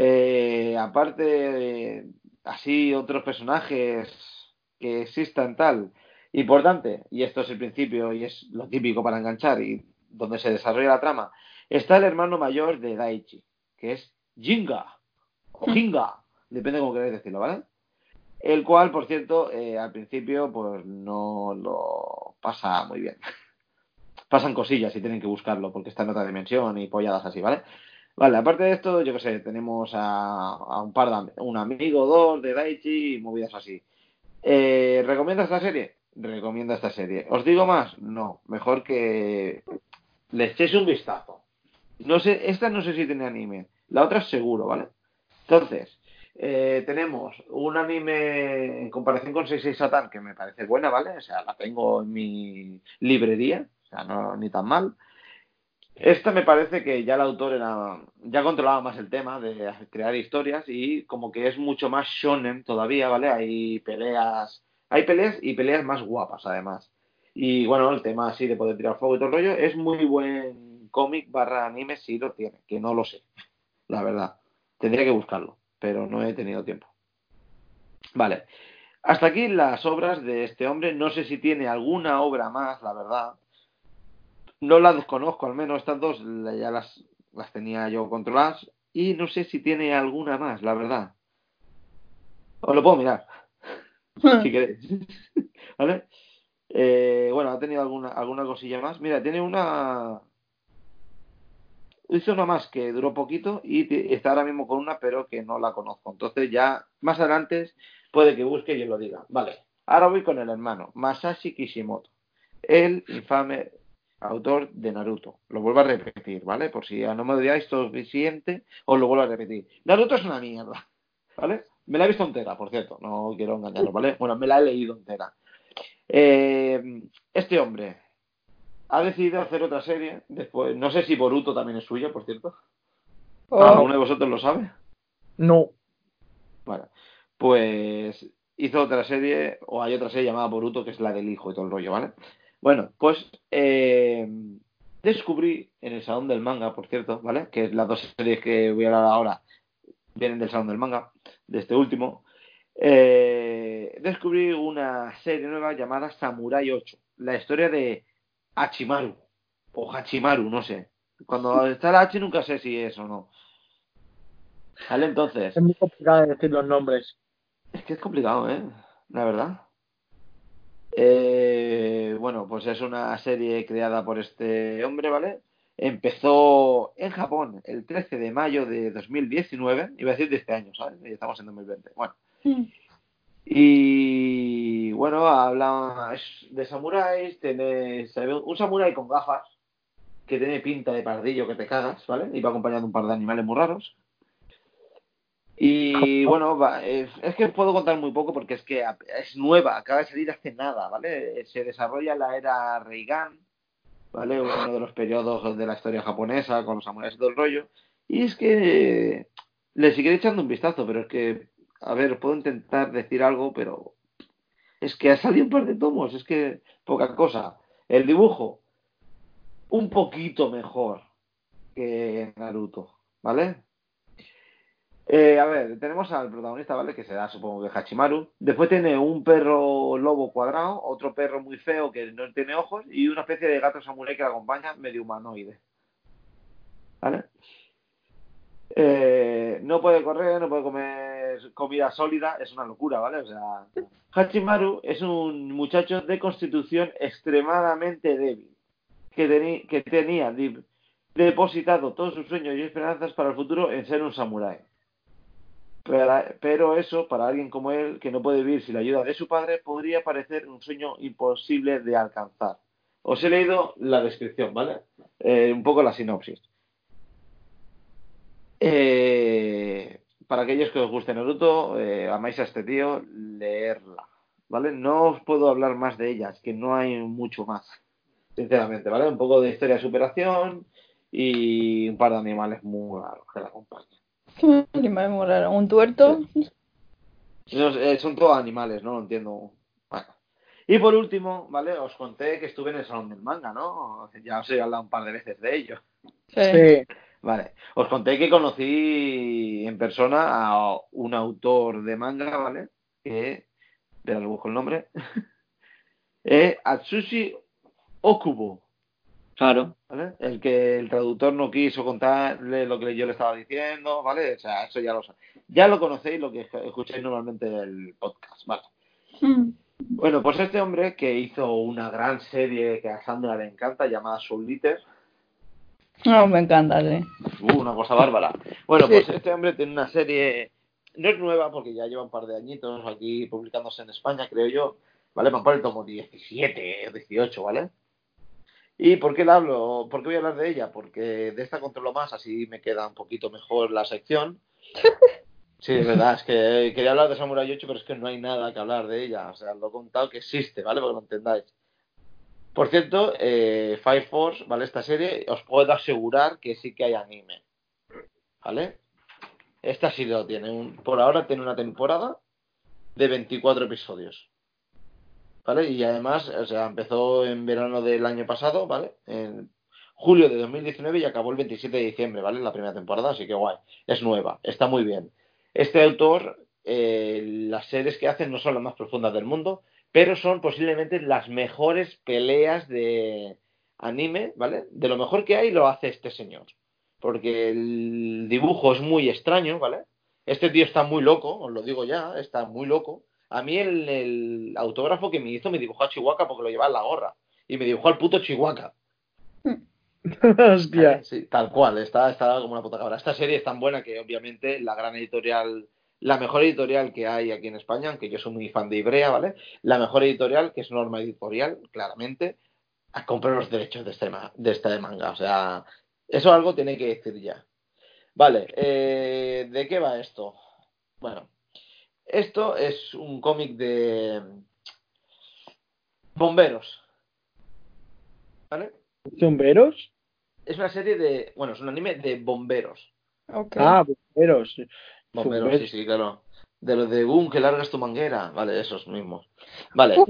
Eh, aparte, eh, así otros personajes que existan tal. Importante, y esto es el principio y es lo típico para enganchar y donde se desarrolla la trama, está el hermano mayor de Daichi, que es Jinga o Jinga, depende cómo queráis decirlo, ¿vale? El cual, por cierto, eh, al principio pues no lo pasa muy bien. Pasan cosillas y tienen que buscarlo porque está en otra dimensión y polladas así, ¿vale? Vale, aparte de esto, yo qué sé, tenemos a, a un par de am- un amigo, dos de Daichi y movidas así. Eh, ¿recomiendo esta serie? Recomiendo esta serie. ¿Os digo más? No, mejor que le echéis un vistazo. No sé, esta no sé si tiene anime, la otra es seguro, ¿vale? Entonces, eh, tenemos un anime en comparación con seis seis Satan que me parece buena, ¿vale? O sea, la tengo en mi librería, o sea, no ni tan mal. Esta me parece que ya el autor era, ya controlaba más el tema de crear historias y como que es mucho más shonen todavía, ¿vale? Hay peleas, hay peleas y peleas más guapas además. Y bueno, el tema así de poder tirar fuego y todo el rollo es muy buen cómic barra anime si lo tiene, que no lo sé, la verdad. Tendría que buscarlo, pero no he tenido tiempo. Vale, hasta aquí las obras de este hombre. No sé si tiene alguna obra más, la verdad. No las desconozco, al menos estas dos ya las, las tenía yo controladas. Y no sé si tiene alguna más, la verdad. Os lo puedo mirar, si queréis. ¿Vale? Eh, bueno, ha tenido alguna, alguna cosilla más. Mira, tiene una. hizo una más que duró poquito y t- está ahora mismo con una, pero que no la conozco. Entonces ya más adelante puede que busque y yo lo diga. Vale, ahora voy con el hermano, Masashi Kishimoto, el infame autor de Naruto. Lo vuelvo a repetir, ¿vale? Por si no me odiáis todo suficiente, os lo vuelvo a repetir. Naruto es una mierda, ¿vale? Me la he visto entera, por cierto, no quiero engañaros, ¿vale? Bueno, me la he leído entera. Eh, este hombre ha decidido hacer otra serie después. No sé si Boruto también es suya, por cierto. Oh, ¿Alguno de vosotros lo sabe? No. Vale. Pues hizo otra serie, o hay otra serie llamada Boruto, que es la del hijo y todo el rollo, ¿vale? Bueno, pues eh, descubrí en el Salón del Manga, por cierto, ¿vale? Que las dos series que voy a hablar ahora vienen del Salón del Manga, de este último. Eh, descubrí una serie nueva llamada Samurai ocho, la historia de Hachimaru, o Hachimaru, no sé. Cuando está la H nunca sé si es o no. ¿Vale? Entonces, Es muy complicado decir los nombres. es que es complicado, ¿eh? La verdad. Eh, bueno, pues es una serie creada por este hombre, ¿vale? Empezó en Japón el trece de mayo de dos mil diecinueve, iba a decir de este año, ¿sabes? Y estamos en dos mil veinte. Bueno, y bueno, habla es de samuráis, tiene se ve un samurái con gafas que tiene pinta de pardillo que te cagas, ¿vale? Y va acompañado de un par de animales muy raros. Y bueno, va, es, es que puedo contar muy poco porque es que ap- es nueva, acaba de salir hace nada, ¿vale? Se desarrolla en la era Reigan, ¿vale? Uno de los periodos de la historia japonesa con los samuráis y todo el rollo. Y es que le seguiré echando un vistazo, pero es que, a ver, puedo intentar decir algo, pero es que ha salido un par de tomos, es que poca cosa. El dibujo, un poquito mejor que Naruto, ¿vale? Eh, a ver, tenemos al protagonista, ¿vale? Que será, supongo que Hachimaru. Después tiene un perro lobo cuadrado, otro perro muy feo que no tiene ojos y una especie de gato samurái que la acompaña, medio humanoide, ¿vale? Eh, no puede correr, no puede comer comida sólida, es una locura, ¿vale? O sea, Hachimaru es un muchacho de constitución extremadamente débil, que, teni- que tenía di- depositado todos sus sueños y esperanzas para el futuro en ser un samurái. Pero, pero eso, para alguien como él, que no puede vivir sin la ayuda de su padre, podría parecer un sueño imposible de alcanzar. Os he leído la descripción, ¿vale? Eh, un poco la sinopsis. Eh, para aquellos que os guste Naruto, eh, amáis a este tío, leerla, ¿vale? No os puedo hablar más de ella, es que no hay mucho más, sinceramente, ¿vale? Un poco de historia de superación y un par de animales muy raros que la acompañan. animal muy raro. Un tuerto. Sí. No, eh, son todos animales, no lo entiendo. Bueno. Y por último, ¿vale? Os conté que estuve en el Salón del Manga, ¿no? Ya os he hablado un par de veces de ello. Sí. Sí. Vale. Os conté que conocí en persona a un autor de manga, ¿vale? Que, espera, le busco el nombre. eh, Atsushi Okubo, Claro. ¿vale? El que el traductor no quiso contarle lo que yo le estaba diciendo, ¿vale? O sea, eso ya lo ya lo conocéis, lo que escucháis normalmente del podcast, ¿vale? Mm. Bueno, pues este hombre que hizo una gran serie que a Sandra le encanta, llamada Soul Eater, No, me encanta, sí. uh, una cosa bárbara. Bueno, Sí. pues este hombre tiene una serie, no es nueva porque ya lleva un par de añitos aquí publicándose en España, creo yo, ¿vale? Van por el tomo diecisiete o dieciocho, ¿vale? ¿Y por qué la hablo? ¿Por qué voy a hablar de ella? Porque de esta controlo más, así me queda un poquito mejor la sección. Sí, es verdad, es que quería hablar de Samurai ocho, pero es que no hay nada que hablar de ella. O sea, lo he contado que existe, ¿vale? Para que lo entendáis. Por cierto, eh, Fire Force, ¿vale? Esta serie, os puedo asegurar que sí que hay anime, ¿vale? Esta sí lo tiene. Un- por ahora tiene una temporada de veinticuatro episodios, ¿vale? Y además, o sea, empezó en verano del año pasado, ¿vale? En julio de dos mil diecinueve y acabó el veintisiete de diciembre, ¿vale? La primera temporada, así que guay. Es nueva, está muy bien. Este autor, eh, las series que hacen no son las más profundas del mundo, pero son posiblemente las mejores peleas de anime, ¿vale? De lo mejor que hay lo hace este señor. Porque el dibujo es muy extraño, ¿vale? Este tío está muy loco, os lo digo ya, está muy loco. A mí el, el autógrafo que me hizo me dibujó a Chihuahua porque lo llevaba en la gorra. Y me dibujó al puto Chihuahua. Hostia. ¿Vale? Sí, tal cual, está, está como una puta cabra. Esta serie es tan buena que obviamente la gran editorial, la mejor editorial que hay aquí en España, aunque yo soy muy fan de Ibrea, ¿vale? La mejor editorial, que es Norma Editorial, claramente, a comprar los derechos de este, ma- de este manga. O sea, eso algo tiene que decir ya. Vale, eh, ¿de qué va esto? Bueno, esto es un cómic de bomberos, ¿vale? ¿Zumberos? Es una serie de, bueno, es un anime de bomberos. Ok. Ah, bomberos. Bomberos, sí, Zumberos. sí, claro. De los de boom, que largas tu manguera. Vale, esos mismos. Vale.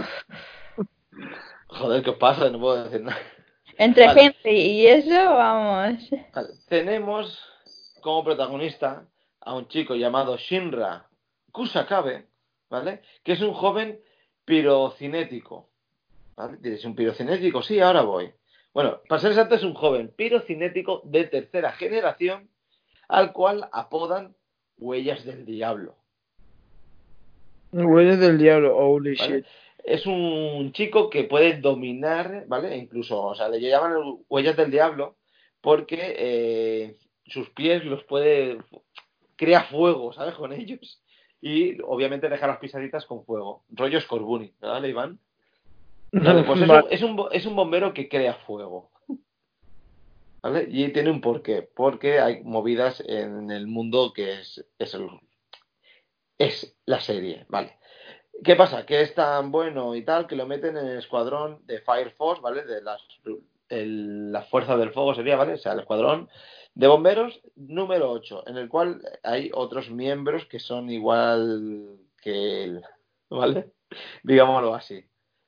Joder, ¿qué os pasa? No puedo decir nada. Entre Vale, gente y eso, vamos. vale. Tenemos como protagonista a un chico llamado Shinra Kusakabe, ¿vale? Que es un joven pirocinético. ¿Vale? Diréis, ¿un pirocinético? Sí, ahora voy. Bueno, para ser exacto, es un joven pirocinético de tercera generación al cual apodan Huellas del Diablo. Huellas del diablo, holy ¿Vale? shit. Es un chico que puede dominar, ¿vale? E incluso, o sea, le llaman huellas del diablo porque eh, sus pies los puede, crea fuego, ¿sabes? Con ellos. Y obviamente deja las pisaditas con fuego. Rollo Scorbunny, ¿verdad, Iván? Vale, pues es un, Vale. es un, bo- es un bombero que crea fuego, ¿vale? Y tiene un porqué, porque hay movidas en el mundo que es, es, el- es la serie, ¿vale? ¿Qué pasa? Que es tan bueno y tal que lo meten en el escuadrón de Fire Force, ¿vale? De las, el- la fuerza del fuego sería, ¿vale? O sea, el escuadrón de bomberos número ocho, en el cual hay otros miembros que son igual que él, ¿vale? Digámoslo así.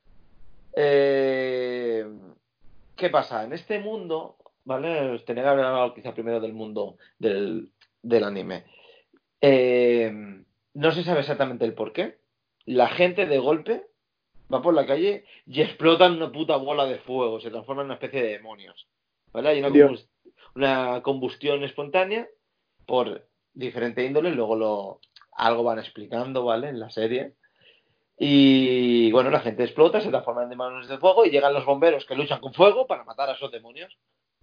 Eh, ¿Qué pasa? En este mundo, ¿vale? Os tenía que haber hablado quizá primero del mundo del, del anime. Eh, no se sabe exactamente el por qué. La gente de golpe va por la calle y explotan una puta bola de fuego, se transforman en una especie de demonios. ¿Vale? Hay una, Dios. combust- una combustión espontánea por diferente índole, luego lo algo van explicando, ¿vale? En la serie. Y bueno, la gente explota, se transforma en demonios de fuego y llegan los bomberos que luchan con fuego para matar a esos demonios.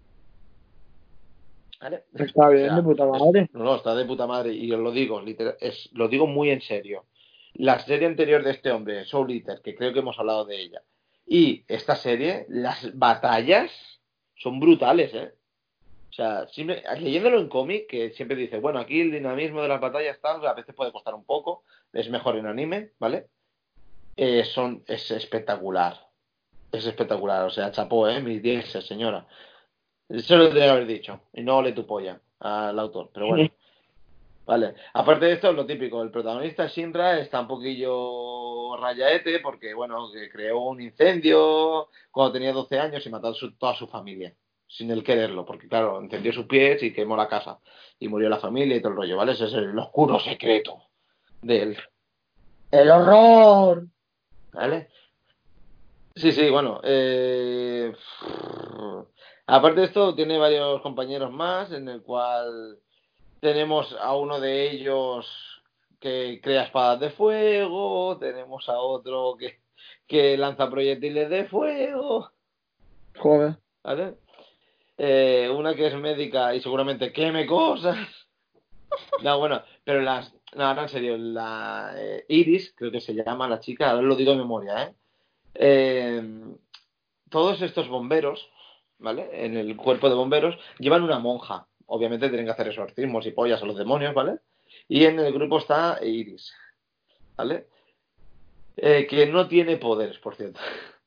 ¿Vale? Está O bien, de sea, puta es, madre. no, no, está de puta madre y os lo digo, literal, es, lo digo muy en serio. La serie anterior de este hombre, Soul Eater, que creo que hemos hablado de ella, y esta serie, las batallas son brutales, ¿eh? O sea, simple- leyéndolo en cómic, que siempre dice, bueno, aquí el dinamismo de las batallas tal, a veces puede costar un poco, es mejor en anime, ¿vale? Eh, son, es espectacular, es espectacular, o sea, chapó, ¿eh? Mis diez, señora. Eso lo tendría que haber dicho, y no ole tu polla al autor, pero bueno. Vale, aparte de esto, lo típico, el protagonista Shinra está un poquillo rayaete porque, bueno, que creó un incendio cuando tenía doce años y mató a su- toda su familia, sin él quererlo, porque claro, encendió sus pies y quemó la casa y murió la familia y todo el rollo, ¿vale? Ese es el oscuro secreto de él, ¡El horror! ¿vale? Sí, sí, bueno, eh... aparte de esto, tiene varios compañeros más en el cual tenemos a uno de ellos que crea espadas de fuego, tenemos a otro que, que lanza proyectiles de fuego, Joder. ¿vale? Eh, una que es médica y seguramente queme cosas. No, bueno, pero las... No, ahora en serio, la eh, Iris, creo que se llama la chica, ahora lo digo de memoria, ¿eh? Eh, Todos estos bomberos, ¿vale? En el cuerpo de bomberos llevan una monja. Obviamente tienen que hacer exorcismos y pollas a los demonios, ¿vale? Y en el grupo está Iris, ¿vale? Eh, que no tiene poderes, por cierto.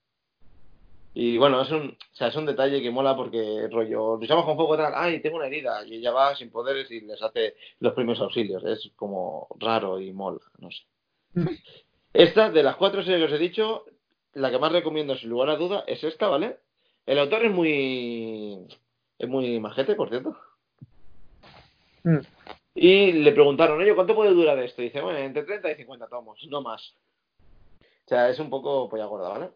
Y bueno, es un, o sea, es un detalle que mola porque, rollo, luchamos con fuego tal, ay, tengo una herida, y ella va sin poderes y les hace los primeros auxilios. Es como raro y mola, no sé. Esta, de las cuatro series que os he dicho, la que más recomiendo sin lugar a duda es esta, ¿vale? El autor es muy... es muy majete, por cierto. Mm. Y le preguntaron, oye, ¿cuánto puede durar esto? Y dice, bueno, entre treinta y cincuenta tomos, no más. O sea, es un poco polla gorda, ¿vale?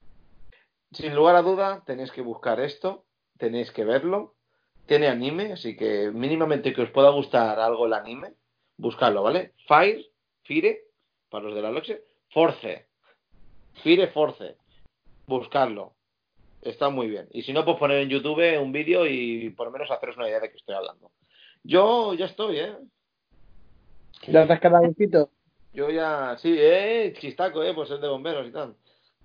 Sin lugar a duda, tenéis que buscar esto, tenéis que verlo. Tiene anime, así que mínimamente que os pueda gustar algo el anime, buscarlo, ¿vale? Fire, Fire, para los de la Loxe, Force, Fire Force, buscarlo. Está muy bien. Y si no, pues poner en YouTube un vídeo y por lo menos haceros una idea de qué estoy hablando. Yo ya estoy, ¿eh? ¿Ya te has quedado un pito? Yo ya, sí, eh, chistaco, eh, pues es de bomberos y tal.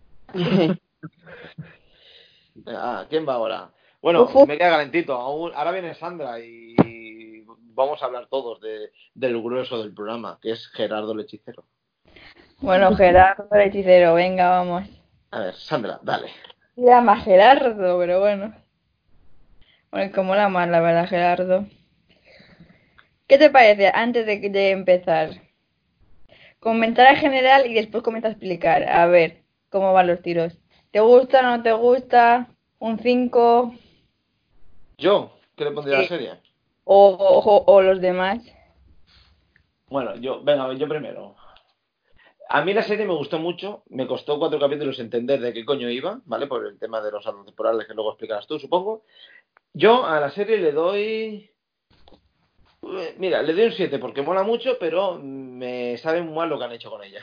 Ah, ¿quién va ahora? Bueno, Uf, uf. me queda calentito. Aún, ahora viene Sandra y vamos a hablar todos de, del grueso del programa, que es Gerardo el hechicero. Bueno, Gerardo el hechicero, venga, vamos. A ver, Sandra, dale. Se llama Gerardo, pero bueno. Bueno, como la más, la verdad, Gerardo. ¿Qué te parece antes de, de empezar? Comentar en general y después comienza a explicar. A ver, cómo van los tiros. ¿Te gusta, no te gusta? ¿Un cinco? ¿Yo? ¿Qué le pondría a la Sí. serie? O, o, o los demás. Bueno, yo, venga, yo primero. A mí la serie me gustó mucho, me costó cuatro capítulos entender de qué coño iba, ¿vale? Por el tema de los saltos temporales que luego explicarás tú, supongo. Yo a la serie le doy... eh, Mira, le doy un siete porque mola mucho, pero me sabe muy mal lo que han hecho con ella.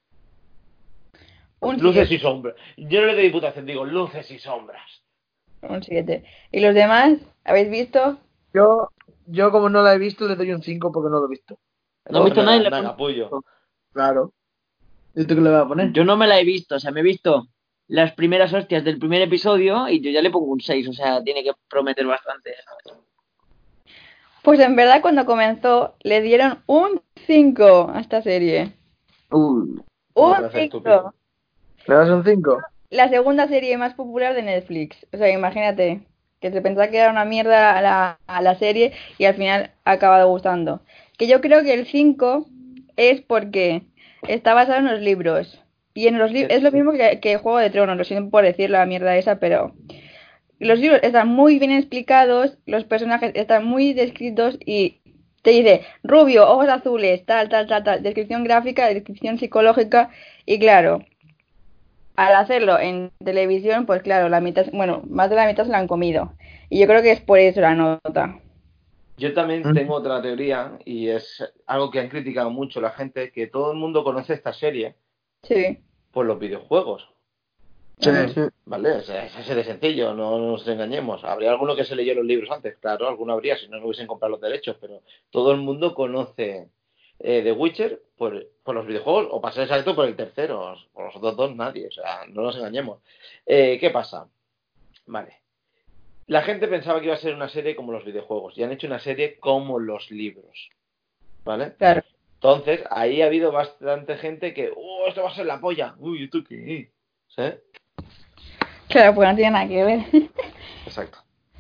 Un Luces siete. y sombras. Yo no le doy diputación, digo luces y sombras. Un siete. ¿Y los demás? ¿Habéis visto? Yo, yo como no la he visto, le doy un cinco porque no lo he visto. No he visto nada y le Anda, pongo capullo. cinco. Claro. ¿Y tú qué le vas a poner? Yo no me la he visto, o sea, me he visto las primeras hostias del primer episodio y yo ya le pongo un seis, o sea, tiene que prometer bastante, ¿sabes? Pues en verdad cuando comenzó le dieron un cinco a esta serie. Uy. Me Un parece estúpido. cinco. ¿Le das un cinco? La segunda serie más popular de Netflix. O sea, imagínate que se pensaba que era una mierda a la, a la serie y al final ha acabado gustando. Que yo creo que el cinco es porque está basado en los libros. Y en los libros es lo mismo que, que Juego de Tronos, lo siento por decir la mierda esa, pero los libros están muy bien explicados, los personajes están muy descritos y te dice rubio, ojos azules, tal, tal, tal, tal, descripción gráfica, descripción psicológica y claro, al hacerlo en televisión, pues claro, la mitad, bueno, más de la mitad se la han comido. Y yo creo que es por eso la nota. Yo también tengo otra teoría y es algo que han criticado mucho la gente, que todo el mundo conoce esta serie Sí. por los videojuegos. Sí. ¿Vale? O sea, es así de sencillo, no nos engañemos. Habría alguno que se leyó los libros antes, claro, alguno habría, si no, no hubiesen comprado los derechos, pero todo el mundo conoce eh, The Witcher por, por los videojuegos, o para ser exacto, por el tercero. Por los otros dos, nadie, o sea, no nos engañemos. Eh, ¿qué pasa? Vale. La gente pensaba que iba a ser una serie como los videojuegos, y han hecho una serie como los libros. ¿Vale? Claro. Entonces, ahí ha habido bastante gente que, ¡oh, esto va a ser la polla! ¡Uy, ¿esto qué? ¿Sí? Claro, pues no tiene nada que ver. Exacto.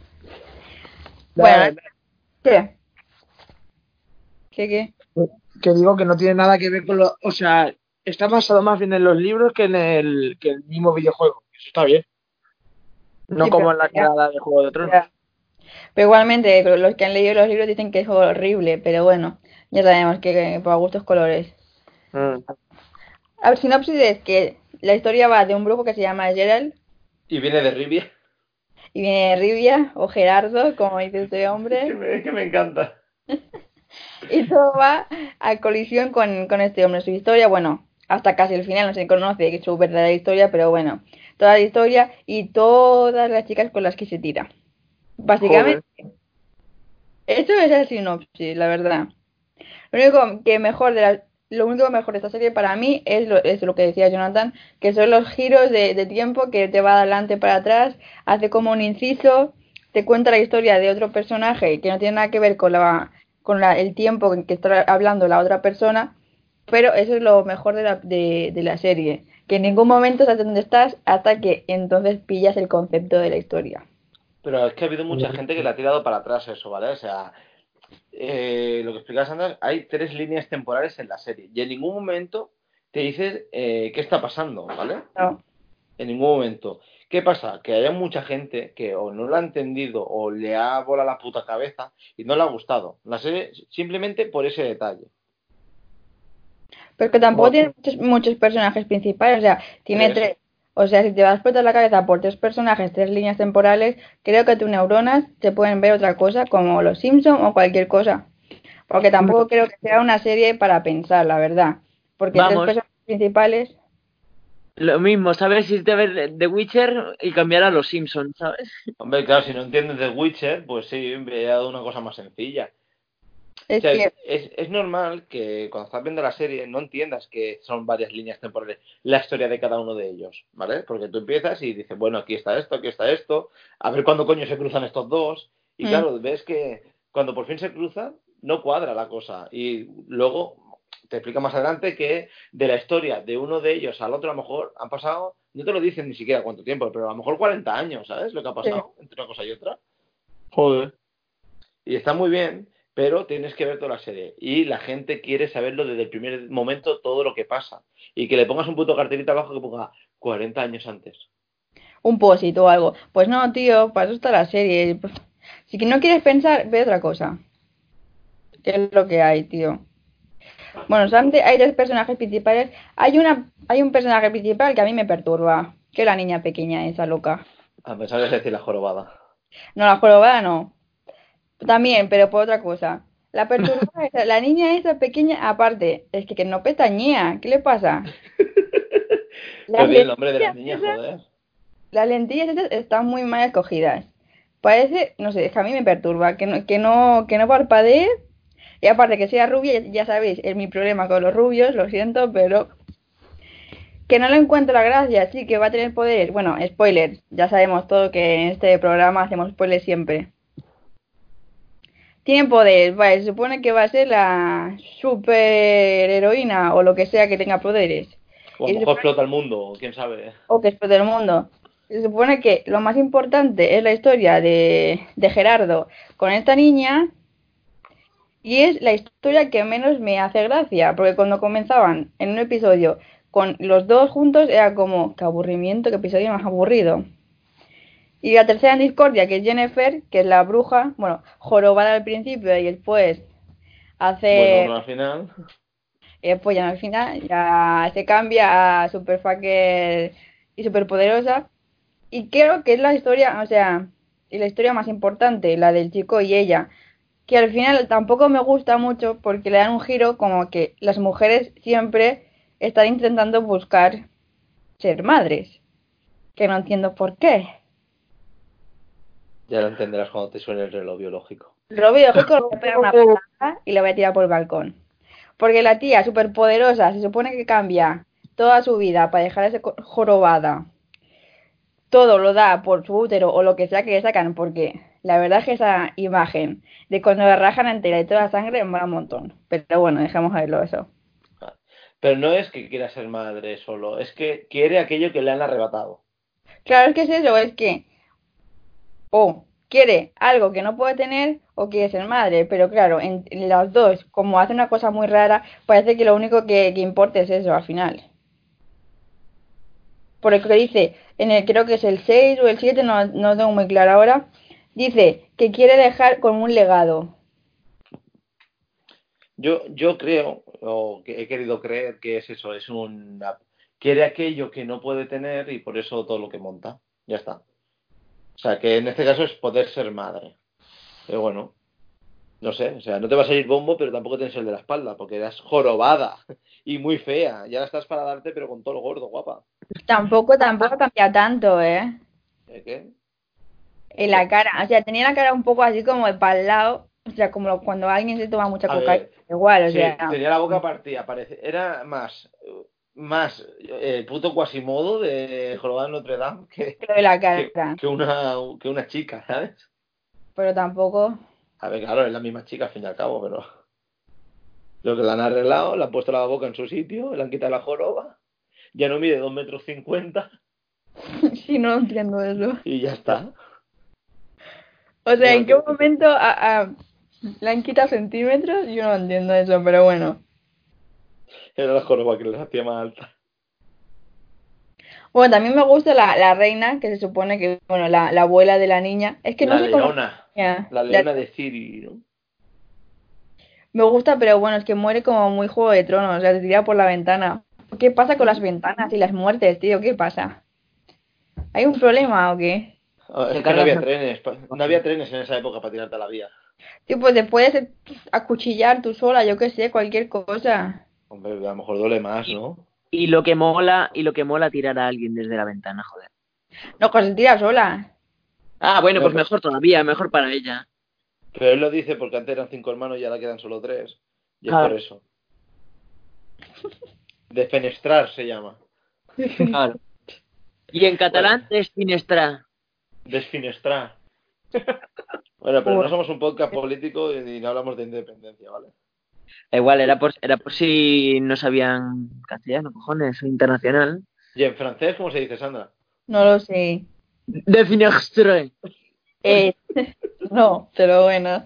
Bueno, Dale, ¿qué? ¿Qué qué? que digo que no tiene nada que ver con lo... O sea, está basado más bien en los libros que en el, que el mismo videojuego. Eso está bien. No Sí, como pero, en la ya, tirada de Juego de Tronos. ya. Pero igualmente, los que han leído los libros dicen que es horrible, pero bueno, ya sabemos que, que para gustos colores. Mm. A ver, sinopsis es que la historia va de un brujo que se llama Gerald Y viene de Rivia. y viene Rivia o Gerardo, como dice este Es que hombre, me, es que me encanta. y todo va a colisión con, con este hombre. Su historia, bueno, hasta casi el final no se conoce su verdadera historia, pero bueno, toda la historia y todas las chicas con las que se tira. Básicamente, eso es el sinopsis, la verdad. Lo único que mejor de la, lo único mejor de esta serie para mí es lo, es lo que decía Jonathan, que son los giros de, de tiempo que te va de adelante para atrás, hace como un inciso, te cuenta la historia de otro personaje que no tiene nada que ver con la con la, el tiempo en que está hablando la otra persona, pero eso es lo mejor de la, de, de la serie, que en ningún momento sabes dónde estás hasta que entonces pillas el concepto de la historia. Pero es que ha habido mucha gente que le ha tirado para atrás eso, ¿vale? O sea, eh, lo que explicaba Sandra, hay tres líneas temporales en la serie y en ningún momento te dices eh, qué está pasando, ¿vale? No. En ningún momento. ¿Qué pasa? Que haya mucha gente que o no lo ha entendido o le ha volado la puta cabeza y no le ha gustado la serie simplemente por ese detalle. Pero que tampoco Por- tiene muchos, muchos personajes principales, o sea, tiene Tres. tres. O sea, si te vas a explotar la cabeza por tres personajes, tres líneas temporales, creo que tus neuronas te pueden ver otra cosa, como Los Simpson o cualquier cosa. Porque tampoco creo que sea una serie para pensar, la verdad. Porque tres Vamos, personajes principales, Lo mismo, ¿sabes? Irte a ver The Witcher y cambiar a los Simpsons, ¿sabes? Hombre, claro, si no entiendes The Witcher, pues sí, me he dado una cosa más sencilla. O Es sea, que, es, es normal que cuando estás viendo la serie no entiendas que son varias líneas temporales, la historia de cada uno de ellos, ¿vale? Porque tú empiezas y dices, bueno, aquí está esto, aquí está esto, a ver cuándo coño se cruzan estos dos. Y mm, claro, ves que cuando por fin se cruzan, no cuadra la cosa. Y luego te explica más adelante que de la historia de uno de ellos al otro a lo mejor han pasado, no te lo dicen ni siquiera cuánto tiempo, pero a lo mejor cuarenta años, ¿sabes? Lo que ha sí. pasado entre una cosa y otra. Joder. Y está muy bien, pero tienes que ver toda la serie. Y la gente quiere saberlo desde el primer momento, todo lo que pasa. Y que le pongas un puto cartelito abajo que ponga cuarenta años antes. Un post o algo. Pues no, tío, para eso está la serie. Pues, si que no quieres pensar, ve otra cosa. ¿Qué es lo que hay, tío? Bueno, solamente hay tres personajes principales. Hay una, hay un personaje principal que a mí me perturba, que es la niña pequeña, esa loca. A pesar de decir la jorobada. No, la jorobada no. También, pero por otra cosa. La perturba esa, la niña esa pequeña, aparte, es que, que no pestañea. ¿Qué le pasa? Pero Las di el nombre de la lentillas niña, esas, joder. las lentillas esas están muy mal escogidas. Parece, no sé, es que a mí me perturba, que no, que no, que no parpadee. Y aparte que sea rubia, ya, ya sabéis, es mi problema con los rubios, lo siento, pero que no le encuentro la gracia, sí que va a tener poderes. Bueno, spoilers, ya sabemos todo que en este programa hacemos spoilers siempre. Tiene poderes, vale, se supone que va a ser la super heroína o lo que sea que tenga poderes. O a Y lo se mejor supone, explota el mundo, quién sabe. o que explote el mundo. Se supone que lo más importante es la historia de, de Gerardo con esta niña. Y es la historia que menos me hace gracia, porque cuando comenzaban en un episodio con los dos juntos era como, qué aburrimiento, qué episodio más aburrido. Y la tercera en discordia, que es Jennifer, que es la bruja, bueno, jorobada al principio y después Bueno, hace, no al final. eh, pues ya al final, ya se cambia a superfucker y superpoderosa. Y creo que es la historia, o sea, y la historia más importante, la del chico y ella, que al final tampoco me gusta mucho porque le dan un giro como que las mujeres siempre están intentando buscar ser madres, que no entiendo por qué. Ya lo entenderás cuando te suene el reloj biológico. Lo veo, que le voy a pegar una patada y la voy a tirar por el balcón. Porque la tía súper poderosa se supone que cambia toda su vida para dejar esa jorobada. Todo lo da por su útero o lo que sea que le sacan, porque la verdad es que esa imagen de cuando la rajan entera y toda la sangre me mola un montón. Pero bueno, dejemos a verlo eso. Pero no es que quiera ser madre solo, es que quiere aquello que le han arrebatado. Claro, es que es eso, es que o quiere algo que no puede tener o quiere ser madre, pero claro, en, en las dos, como hace una cosa muy rara, parece que lo único que, que importa es eso al final. Por lo que dice, en el creo que es el seis o el siete, no, no tengo muy claro ahora, dice que quiere dejar como un legado. Yo, yo creo, o que he querido creer que es eso, es una... Quiere aquello que no puede tener y por eso todo lo que monta. Ya está. O sea, que en este caso es poder ser madre. Pero bueno, no sé, o sea, no te va a salir bombo, pero tampoco tienes el de la espalda, porque eras jorobada y muy fea. Ya estás para darte, pero con todo lo gordo, guapa. Tampoco, tampoco cambia tanto, ¿eh? ¿Eh, qué? En la cara, o sea, tenía la cara un poco así como de para el lado, o sea, como cuando alguien se toma mucha A cocaína, ver, igual, o sí, sea, tenía la boca partida, parece, era más, más eh, el puto Quasimodo de Jorobada de Notre Dame que, lo de la que, cara, que una, que una chica, ¿sabes? pero tampoco. A ver, claro, es la misma chica al fin y al cabo, pero lo que la han arreglado, le han puesto la boca en su sitio, le han quitado la joroba, ya no mide dos metros cincuenta Sí, no entiendo eso. y ya está. O sea, Bueno, ¿en qué que, momento a, a- le han quitado centímetros? Yo no entiendo eso, pero bueno. era la joroba que les hacía más alta. Bueno, también me gusta la, la reina, que se supone que, bueno, la, la abuela de la niña. Es que no La sé cómo... leona, Ya, la la- leona de Ciri, ¿no? me gusta, pero bueno, es que muere como muy Juego de Tronos, o sea, se tira por la ventana. ¿Qué pasa con las ventanas y las muertes, tío? ¿Qué pasa? ¿Hay un problema o qué? Ah, Te es que no cargas había a... trenes, pa- no había trenes en esa época para tirarte a la vía. Tío, pues te puedes acuchillar tú sola, yo qué sé, cualquier cosa. Hombre, a lo mejor duele más, ¿no? Y lo que mola, y lo que mola tirar a alguien desde la ventana, joder. No, que se tira sola. Ah, bueno, No, pues pero- mejor todavía, mejor para ella. Pero él lo dice porque antes eran cinco hermanos y ahora quedan solo tres. Y es Claro. por eso. Defenestrar se llama. Claro. Y en catalán es finestra. Desfinestrar. Bueno, pero no somos un podcast político y no hablamos de independencia, ¿vale? Igual, era por, era por si no sabían castellano, cojones, o internacional. ¿Y en francés cómo se dice, Sandra? No lo sé. De finestre. Eh, no, pero bueno.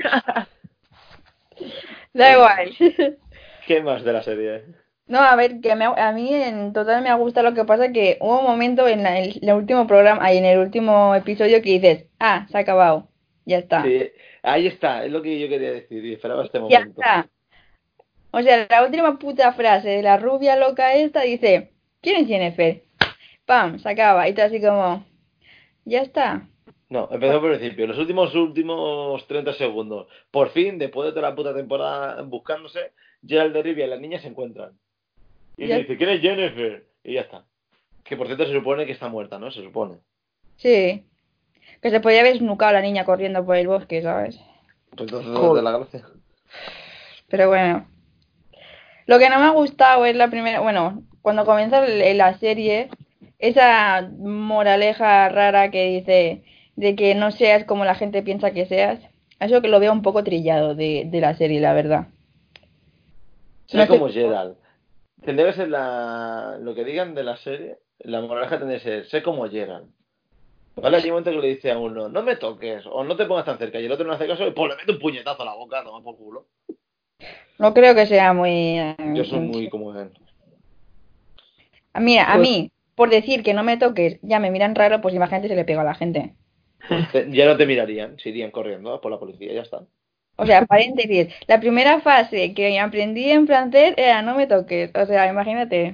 Da igual. ¿Qué más de la serie? No, a ver, que me ha- a mí en total me ha gustado. Lo que pasa que hubo un momento en la- el, el último programa, ahí en el último episodio que dices, ah, se ha acabado. Ya está. Sí, ahí está, es lo que yo quería decir y esperaba este Ya momento. está. O sea, la última puta frase de la rubia loca esta dice, ¿quién es Jennifer? Pam, se acaba. Y tú así como, ya está. No, empezó por el principio. Los últimos últimos treinta segundos. Por fin, después de toda la puta temporada buscándose, Gerald de Rivia y las niñas se encuentran. Y Ya- le dice, ¿quién es Jennifer? Y ya está. Que por cierto se supone que está muerta, ¿no? Se supone. Sí. Que se podía haber snucado a la niña corriendo por el bosque, ¿sabes? Pues entonces, Joder. de la gracia. Pero bueno. Lo que no me ha gustado es la primera, bueno, cuando comienza el- la serie, esa moraleja rara que dice de que no seas como la gente piensa que seas. Eso que lo veo un poco trillado de, de la serie, la verdad. Sé No sé. como Gerald. Tendría que ser la... lo que digan de la serie. La moraleja tendría que ser, sé como Gerald. ¿Vale? Hay un momento que le dice a uno, no me toques, o no te pongas tan cerca, y el otro no hace caso, y pues le mete un puñetazo a la boca, toma por culo. No creo que sea muy... eh, Yo soy muy como él. Ah, Mira, a Pues- mí, por decir que no me toques, ya me miran raro, pues imagínate si le pego a la gente. Pues te- ya no te mirarían, se irían corriendo por la policía, ya está. O sea, paréntesis, la primera frase que aprendí en francés era no me toques. O sea, imagínate.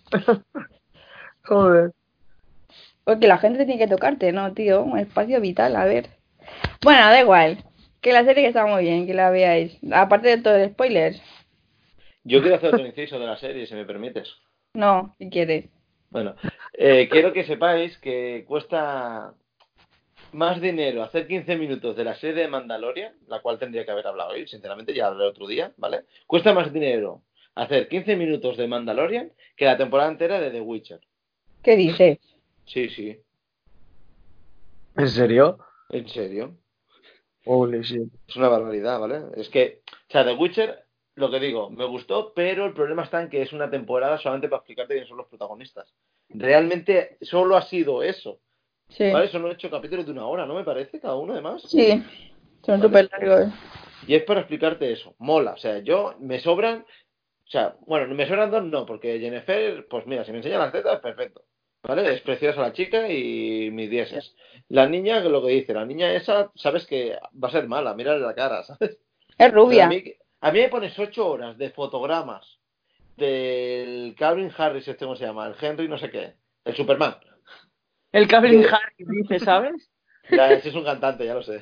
Joder. Porque la gente tiene que tocarte, ¿no, tío? Un espacio vital, a ver. Bueno, da igual. Que la serie está muy bien, que la veáis. Aparte de todo el spoiler. Yo quiero hacer otro inciso de la serie, si me permites. No, si quieres. Bueno, eh, quiero que sepáis que cuesta más dinero hacer quince minutos de la serie de Mandalorian, la cual tendría que haber hablado hoy, sinceramente, ya hablaré otro día, ¿vale? Cuesta más dinero hacer quince minutos de Mandalorian que la temporada entera de The Witcher. ¿Qué dices? Sí, sí, ¿En serio? en serio. Holy shit. Es una barbaridad, ¿vale? Es que, o sea, The Witcher, lo que digo, me gustó, pero el problema está en que es una temporada solamente para explicarte quiénes son los protagonistas. Realmente solo ha sido eso, Sí. ¿vale? Son ocho capítulos de una hora, ¿no me parece? Cada uno, además. Sí. Son Vale. súper largos. Y es para explicarte eso. Mola, o sea, yo, me sobran, o sea, bueno, me sobran dos no, porque Jennifer, pues mira, si me enseña las tetas, perfecto. ¿Vale? Es preciosa la chica y mis dieces. La niña, lo que dice, la niña esa, sabes que va a ser mala, mírale la cara, ¿sabes? Es Pero a rubia. mí, a mí me pones ocho horas de fotogramas del Calvin Harris, este cómo se llama, el Henry no sé qué, el Superman. El Calvin ¿Qué? Harris dice, ¿sabes? Ya, ese es un cantante, ya lo sé.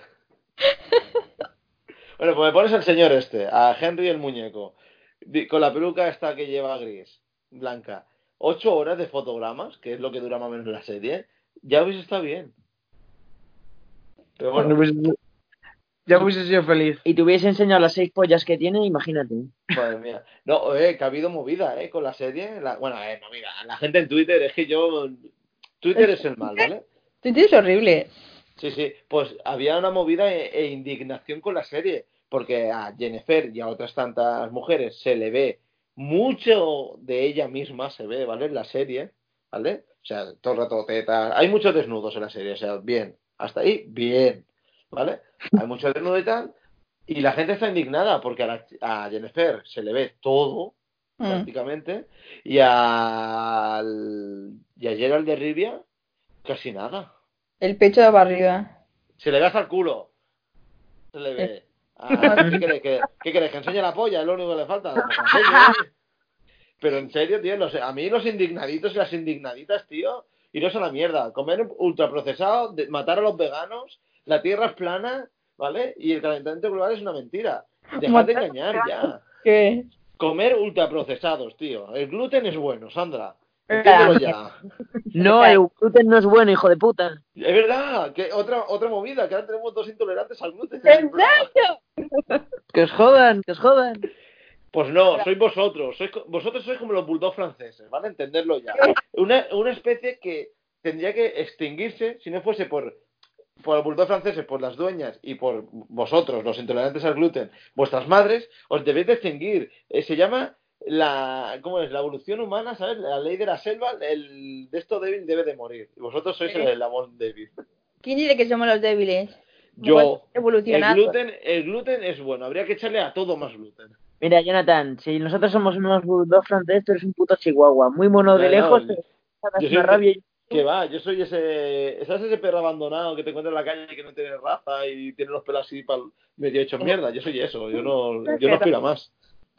Bueno, pues me pones al señor este, a Henry el muñeco, di- con la peluca esta que lleva gris, blanca. Ocho horas de fotogramas, que es lo que dura más o menos la serie, ya hubiese estado bien. Pero bueno, Pues, ya hubiese sido feliz. Y te hubiese enseñado las seis pollas que tiene, imagínate. madre mía. No, eh, que ha habido movida, eh, con la serie. La- bueno, eh, movida. La gente en Twitter, es que yo... Twitter es el mal, ¿vale? Twitter es horrible. Sí, sí. Pues había una movida e, e indignación con la serie. Porque a Jennifer y a otras tantas mujeres se le ve mucho de ella misma, se ve, ¿vale? En la serie, ¿vale? O sea, todo el rato tetas. Hay muchos desnudos en la serie, o sea, bien. Hasta ahí, bien, ¿vale? Hay mucho desnudo y tal. Y la gente está indignada porque a, la- a Jennifer se le ve todo, Mm. prácticamente, y, al, y a Gerald de Rivia casi nada. El pecho de barriga. Se le ve hasta el culo. Se le ve. Ah, ¿qué, querés, que, ¿Qué querés? ¿Que enseñe la polla? Es lo único que le falta. Pues que enseñe. Pero en serio, tío, los- a mí los indignaditos y las indignaditas, tío, iros a la mierda. Comer ultraprocesado, de- matar a los veganos, la tierra es plana, ¿vale? Y el calentamiento global es una mentira. Dejad de Matar- engañar ya. ¿Qué? Comer ultraprocesados, tío. El gluten es bueno, Sandra. Entiéndelo ya. No, el gluten no es bueno, hijo de puta. Es verdad, que otra otra movida, que ahora tenemos dos intolerantes al gluten. en el programa. ¡Exacto! Que os jodan, que os jodan. Pues no, sois vosotros. Sois, co- vosotros sois como los bulldogs franceses, ¿vale? Entenderlo ya. Una, una especie que tendría que extinguirse si no fuese por, por los bulldogs franceses, por las dueñas y por vosotros, los intolerantes al gluten, vuestras madres, os debéis de extinguir. Eh, se llama la, ¿cómo es? La evolución humana, ¿sabes? La ley de la selva, el de esto débil debe de morir. Y vosotros sois el eslabón débil. ¿Quién dice que somos los débiles? Yo, el Evolucionados. gluten, el gluten es bueno, habría que echarle a todo más gluten. Mira, Jonathan, si nosotros somos unos bulldogs franceses, tú eres un puto chihuahua. Muy mono de Ya, ya, lejos, yo- pero Yo das soy una un rabia. pe- que va, yo soy ese, ¿sabes ese perro abandonado que te encuentras en la calle y que no tiene raza y tiene los pelos así pal- medio hecho mierda? Yo soy eso, yo no, yo no aspiro a más.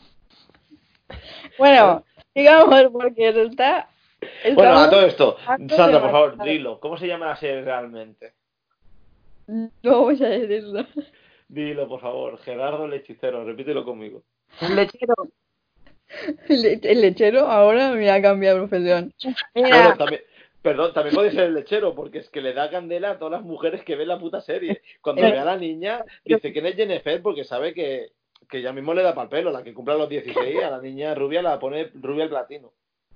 Bueno, digamos, porque nos está... Bueno, a estamos- todo esto, hartos Sandra, de por favor, matar. dilo, ¿cómo se llama la serie realmente? No vamos a decirlo. Dilo, por favor, Gerardo el hechicero, repítelo conmigo. Un lechero. El, le- el lechero ahora me ha cambiado de profesión. Bueno, Mira, también, perdón, también puede ser el lechero, porque es que le da candela a todas las mujeres que ven la puta serie. Cuando Eh, ve a la niña, dice que no es Jennifer porque sabe que, que ya mismo le da pal pelo, la que cumpla los dieciséis, a la niña rubia la pone rubia al platino.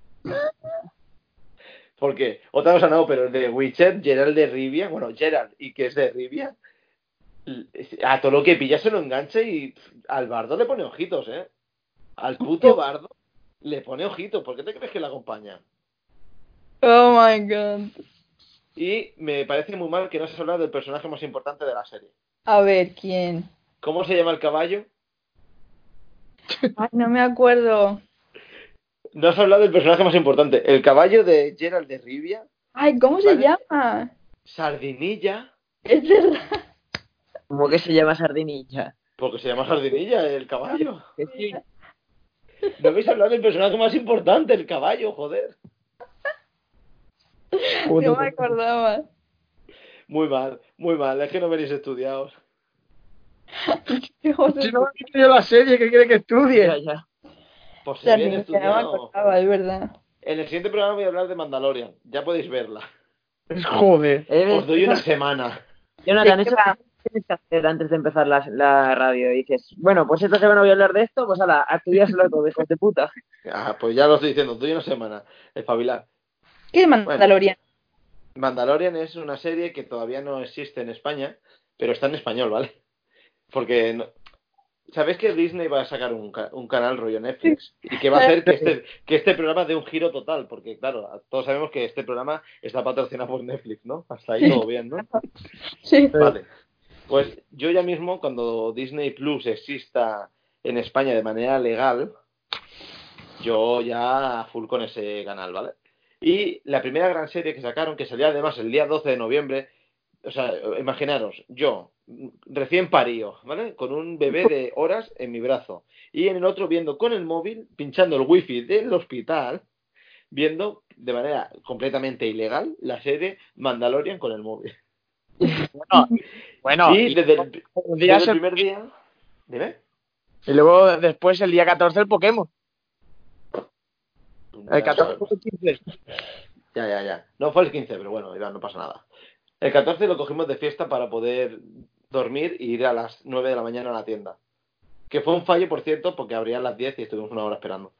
Porque, otra cosa no, pero el de Witcher, Gerald de Rivia, bueno, Gerald, y que es de Rivia, a todo lo que pilla se lo engancha y pff, al bardo le pone ojitos, ¿eh? Al puto bardo le pone ojitos. ¿Por qué te crees que le acompaña? oh my god. Y me parece muy mal que no se habla del personaje más importante de la serie. A ver, ¿quién? ¿Cómo se llama el caballo? Ay, no me acuerdo. No has hablado del personaje más importante. El caballo de Gerald de Rivia, Ay, ¿cómo se ¿vale? llama? Sardinilla, Es verdad. ¿Cómo que se llama sardinilla? porque se llama Sardinilla el caballo. Que sí. No habéis hablado del personaje más importante, el caballo, joder. No me acordaba. Muy mal, muy mal. Es que no venís estudiados. Joder, Si no me he visto yo la serie, ¿qué quiere que estudie? Ya, ya. Pues se ya viene ni- ya no me estudiado. acordaba, es verdad. En el siguiente programa voy a hablar de Mandalorian. Ya podéis verla. Joder. Eres- Os doy una semana. Jonathan, ¿De qué eso va? ¿qué tienes que hacer antes de empezar la, la radio? Y dices, bueno, pues esta semana voy a hablar de esto, pues ala, a estudiárselo todo, hijos de puta. Ah, pues ya lo estoy diciendo, os doy una semana. Espabilar. ¿Qué es Mandalorian? Mandalorian es una serie que todavía no existe en España, pero está en español, ¿vale? Porque no- ¿sabéis que Disney va a sacar un, ca- un canal rollo Netflix? Y que va a hacer que este, que este programa dé un giro total, porque claro, todos sabemos que este programa está patrocinado por Netflix, ¿no? Hasta ahí todo bien, ¿no? Sí. Vale. Pues yo ya mismo, cuando Disney Plus exista en España de manera legal, yo ya a full con ese canal, ¿vale? Y la primera gran serie que sacaron, que salía además el día doce de noviembre, o sea, imaginaros, yo, recién parío, ¿vale? Con un bebé de horas en mi brazo. Y en el otro viendo con el móvil, pinchando el wifi del hospital, viendo de manera completamente ilegal la serie Mandalorian con el móvil. Bueno, bueno, y desde el, los desde días el el- primer día... Dime. y luego después el día catorce el Pokémon. El catorce o el quince. Ya, ya, ya. No fue el quince, pero bueno, ya no pasa nada. El catorce lo cogimos de fiesta para poder dormir y ir a las nueve de la mañana a la tienda. Que fue un fallo, por cierto, porque abría a las diez y estuvimos una hora esperando.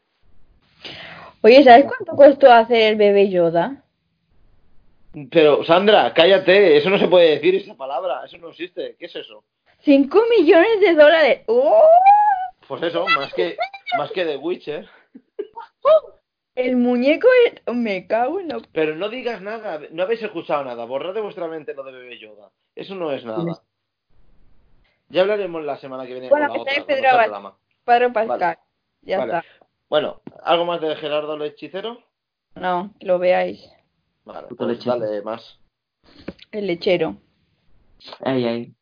Oye, ¿sabes cuánto costó hacer el bebé Yoda? Pero, Sandra, cállate, eso no se puede decir, esa palabra, eso no existe. ¿Qué es eso? ¡Cinco millones de dólares! ¡Oh! Pues eso, más que, más que The Witcher. El muñeco es... Me cago en la... Pero no digas nada, no habéis escuchado nada, borrad de vuestra mente lo de Bebé Yoda. Eso no es nada. Ya hablaremos la semana que viene Bueno, con la que otra, está con Pedro otro Abad. programa. Pedro Pascal. Vale. Ya Vale. está. Bueno, ¿algo más de Gerardo el hechicero? No, que lo veáis. Vale, Puto pues lechero. dale más. El lechero. Ay, ay.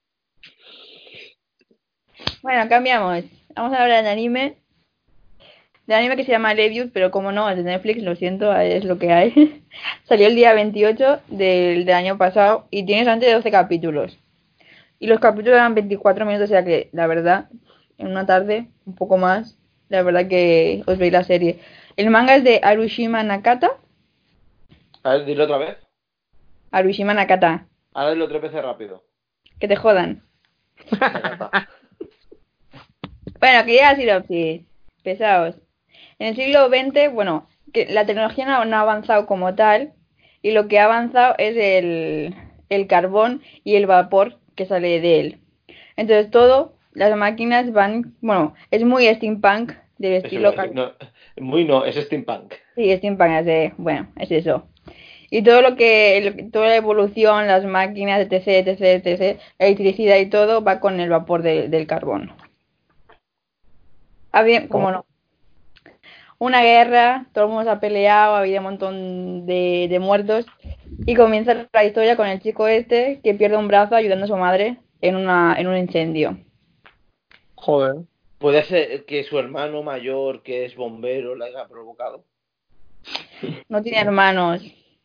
Bueno, cambiamos. Vamos a hablar de anime. De anime que se llama Levius, pero como no, es de Netflix, lo siento, es lo que hay. Salió el día veintiocho del, del año pasado y tiene solamente doce capítulos. Y los capítulos eran veinticuatro minutos, o sea que, la verdad, en una tarde, un poco más, La verdad que os veis la serie. El manga es de Harushima Nakata. A ver, dilo otra vez. Harushima Nakata. Ahora dilo tres veces rápido. Que te jodan. Nakata. Bueno, que ya sinopsis. Pesados. En el siglo veinte, bueno, que la tecnología no, no ha avanzado como tal. Y lo que ha avanzado es el, el carbón y el vapor que sale de él. Entonces todo, las máquinas van, bueno, es muy steampunk del Eso estilo. iba a decir, no, muy no, es steampunk. Sí, steampunk es de, bueno, es eso. Y todo lo que, lo que- toda la evolución, las máquinas, etc, etc, etc, la electricidad y todo va con el vapor de- del carbón. Había, como no, una guerra, todo el mundo se ha peleado, había un montón de, de muertos y comienza la historia con el chico este que pierde un brazo ayudando a su madre en una, en un incendio. Joder. Puede ser que su hermano mayor, que es bombero, la haya provocado. No tiene hermanos.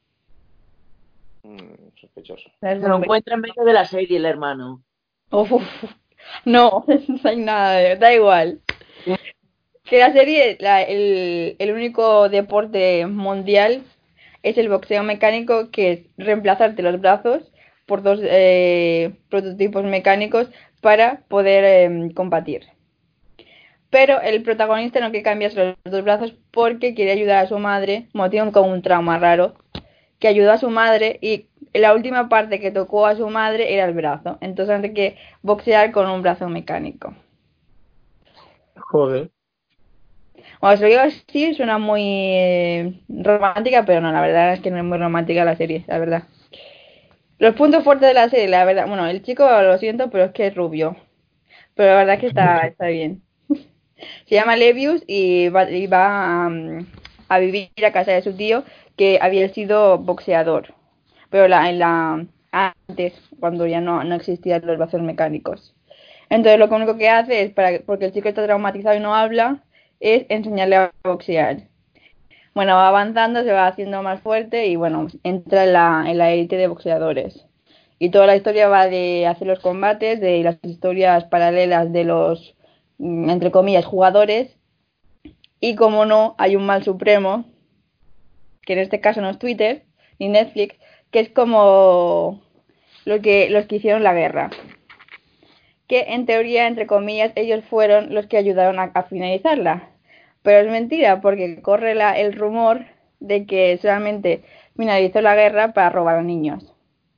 Mm, sospechoso. No es Se lo bombe- encuentra en medio de la serie el hermano. Uf, uf, uf. No, no hay nada, de- da igual. Que la serie, la- el, el único deporte mundial es el boxeo mecánico, que es reemplazarte los brazos por dos eh, prototipos mecánicos para poder eh, combatir. Pero el protagonista no quiere cambiarse los dos brazos porque quiere ayudar a su madre, motivo con un trauma raro, que ayudó a su madre y la última parte que tocó a su madre era el brazo. Entonces hace que boxear con un brazo mecánico. Joder. Bueno, si lo digo así, suena muy eh, romántica, pero no, la verdad es que no es muy romántica la serie, la verdad. Los puntos fuertes de la serie, la verdad, bueno, el chico lo siento, pero es que es rubio. Pero la verdad es que está, está bien. Se llama Levius y va, y va a, mm, a vivir a casa de su tío, que había sido boxeador. Pero la, en la antes, cuando ya no, no existían los brazos mecánicos. Entonces lo único que hace es, para, porque el chico está traumatizado y no habla, es enseñarle a boxear. Bueno, va avanzando, se va haciendo más fuerte y bueno, entra en la, en la élite de boxeadores. Y toda la historia va de hacer los combates, de las historias paralelas de los, mm, entre comillas, jugadores. Y como no, hay un mal supremo, que en este caso no es Twitter ni Netflix, que es como lo que, los que hicieron la guerra. Que en teoría, entre comillas, ellos fueron los que ayudaron a, a finalizarla. Pero es mentira, porque corre la, el rumor de que solamente finalizó la guerra para robar a niños.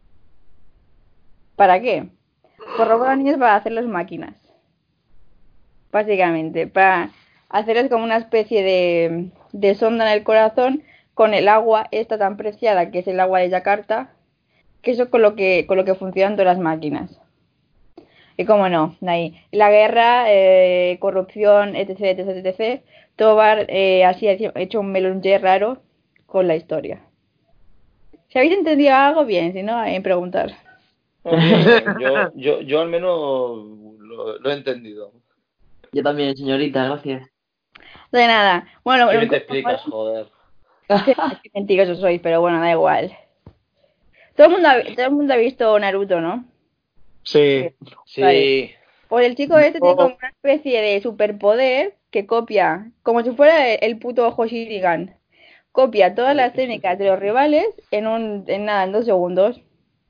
¿Para qué? Pues robar a niños para hacerlos máquinas. Básicamente, para hacerles como una especie de, de sonda en el corazón con el agua esta tan preciada que es el agua de Yakarta, que eso con lo que, con lo que funcionan todas las máquinas. Y cómo no, ahí. La guerra, eh, corrupción, etc, etc, etc. Todo va eh, así hecho un melonje raro con la historia. Si habéis entendido algo, bien, si no, en preguntar. Bien, yo, yo, yo al menos lo, lo he entendido. Yo también, señorita, gracias. De nada. Bueno, ¿Qué lo bien te único explicas, joder? que qué mentiroso soy, pero bueno, da igual. Todo el mundo ha, todo el mundo ha visto Naruto, ¿no? Sí. Vale. Sí. Pues el chico este tiene No. como una especie de superpoder que copia, como si fuera el, el puto Hoshigan. Copia todas las técnicas de los rivales en un, en nada, en dos segundos.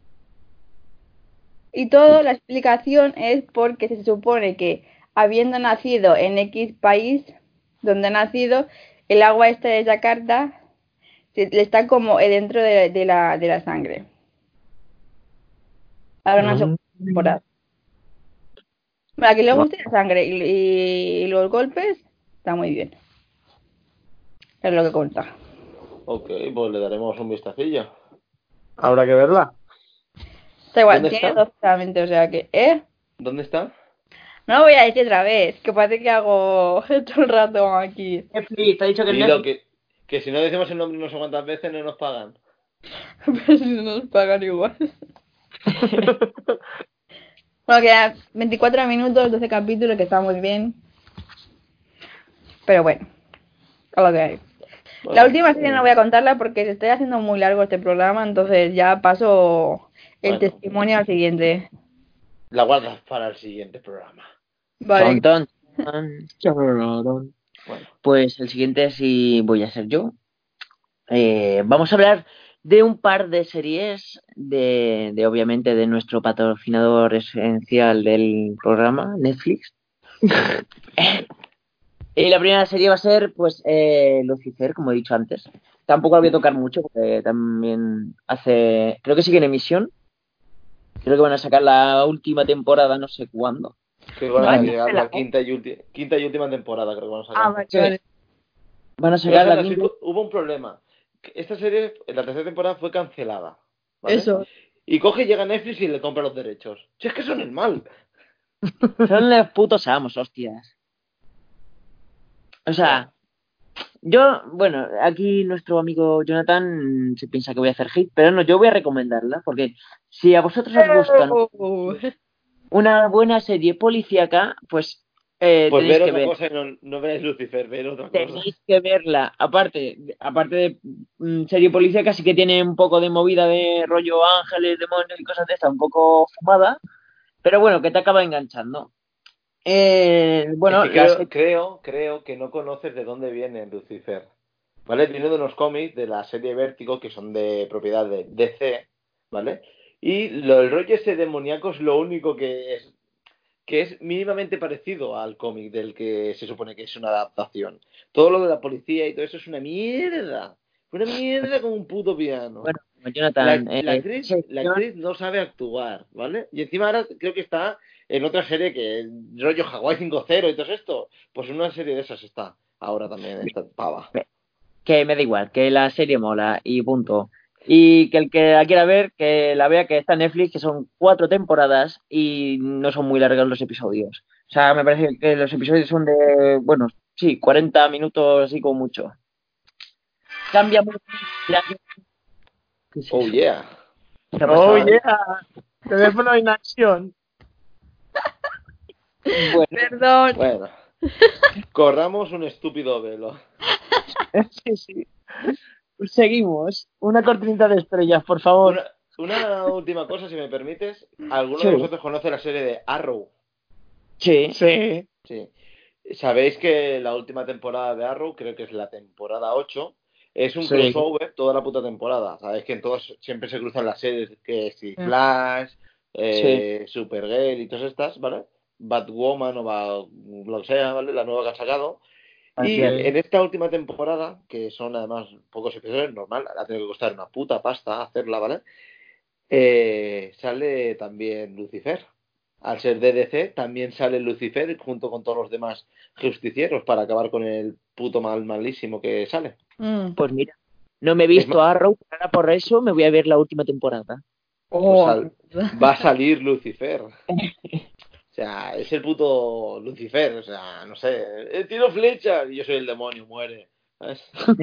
Y toda la explicación es porque se supone que habiendo nacido en X país donde ha nacido, el agua esta de Yakarta se- le está como dentro de, de la, de la sangre. Ahora una segunda temporada. A quien le guste la sangre y, y- y los golpes, está muy bien. Es lo que cuenta. Ok, pues le daremos un vistacillo. Habrá que verla. Está igual, ¿Dónde tiene está? dos solamente, o sea que, ¿eh? ¿Dónde está? No lo voy a decir otra vez, que parece que hago todo el rato aquí. Netflix, te ha dicho que Y Netflix. lo que, que si no decimos el nombre no sé cuántas veces no nos pagan. Pero si no nos pagan igual. Bueno, quedan veinticuatro minutos, doce capítulos, que está muy bien. Pero bueno, es lo que hay. Bueno, La última serie eh, no voy a contarla porque se está haciendo muy largo este programa, entonces ya paso el Bueno. testimonio al siguiente. la guardas para el siguiente programa. Vale. Ton, ton, ton, chororón. Bueno, Pues el siguiente sí voy a ser yo. Eh, vamos a hablar de un par de series de, de obviamente de nuestro patrocinador esencial del programa, Netflix. Y la primera serie va a ser, pues, eh, Lucifer, como he dicho antes. Tampoco la voy a tocar mucho porque también hace, creo que sigue en emisión. Creo que van a sacar la última temporada, no sé cuándo. creo que van a Vale. llegar la quinta y, ulti- quinta y última temporada, creo que van a sacar. Ah, vale, Sí. vale. Van a Iba a sacar ser la así, quinta. hu- hubo un problema. Esta serie, en la tercera temporada, fue cancelada. ¿Vale? Eso. Y coge, llega Netflix y le compra los derechos. Si es que son el mal. Son los putos amos, hostias. O sea, yo, bueno, aquí nuestro amigo Jonathan se piensa que voy a hacer hit, pero no, yo voy a recomendarla, porque si a vosotros os gustan Oh. una buena serie policíaca, pues eh, Pues tenéis ver que otra ver, cosa y no, no veáis Lucifer, ver otra cosa. tenéis que verla. Aparte, aparte de mm, serie policíaca, sí que tiene un poco de movida de rollo ángeles, demonios y cosas de esta, un poco fumada, pero bueno, que te acaba enganchando. Eh, bueno, Es que la creo, serie, creo, creo que no conoces de dónde viene Lucifer. ¿Vale? Viene de unos cómics de la serie Vértigo que son de propiedad de D C, ¿vale? Y lo, el rollo ese demoníaco es lo único que es, que es mínimamente parecido al cómic del que se supone que es una adaptación. Todo lo de la policía y todo eso es una mierda. Una mierda como un puto piano. bueno, La, Jonathan, la eh, actriz, la sección- actriz no sabe actuar, ¿vale? Y encima ahora creo que está en otra serie que rollo Hawái cinco cero y todo esto. Pues en una serie de esas está ahora también esta pava. que me da igual, que la serie mola y punto. Y que el que la quiera ver, que la vea, que está en Netflix, que son cuatro temporadas y no son muy largos los episodios. O sea, me parece que los episodios son de, bueno, sí, cuarenta minutos así como mucho. Cambia mucho. la- ¿Qué es Oh eso? yeah. ¿Qué ha Oh, pasado? yeah. Teléfono en acción. Bueno, Perdón. Bueno, corramos un estúpido velo. Sí, sí. Seguimos. Una cortinita de estrellas, por favor. Una, una última cosa, si me permites. ¿Alguno de sí, vosotros conoce la serie de Arrow? sí. Sí. Sí. Sabéis que la última temporada de Arrow, creo que es la temporada ocho, es un Sí. crossover toda la puta temporada. Sabéis que en todas siempre se cruzan las series, que si Sí. Flash, eh, Supergirl y todas estas, ¿vale? Batwoman o Ba- lo que sea, ¿vale? La nueva que han sacado. Y Así es. en esta última temporada, que son además pocos episodios, normal, ha tenido que costar una puta pasta hacerla, ¿vale? Eh, sale también Lucifer. Al ser de D C, también sale Lucifer junto con todos los demás justicieros para acabar con el puto mal malísimo que sale. Mm. Pues mira, no me he Es visto más, Arrow, pero ahora por eso me voy a ver la última temporada. pues Oh. sal- va a salir Lucifer. O sea, es el puto Lucifer. O sea, no sé. eh, tiro flechas y yo soy el demonio, muere. ¿Sabes?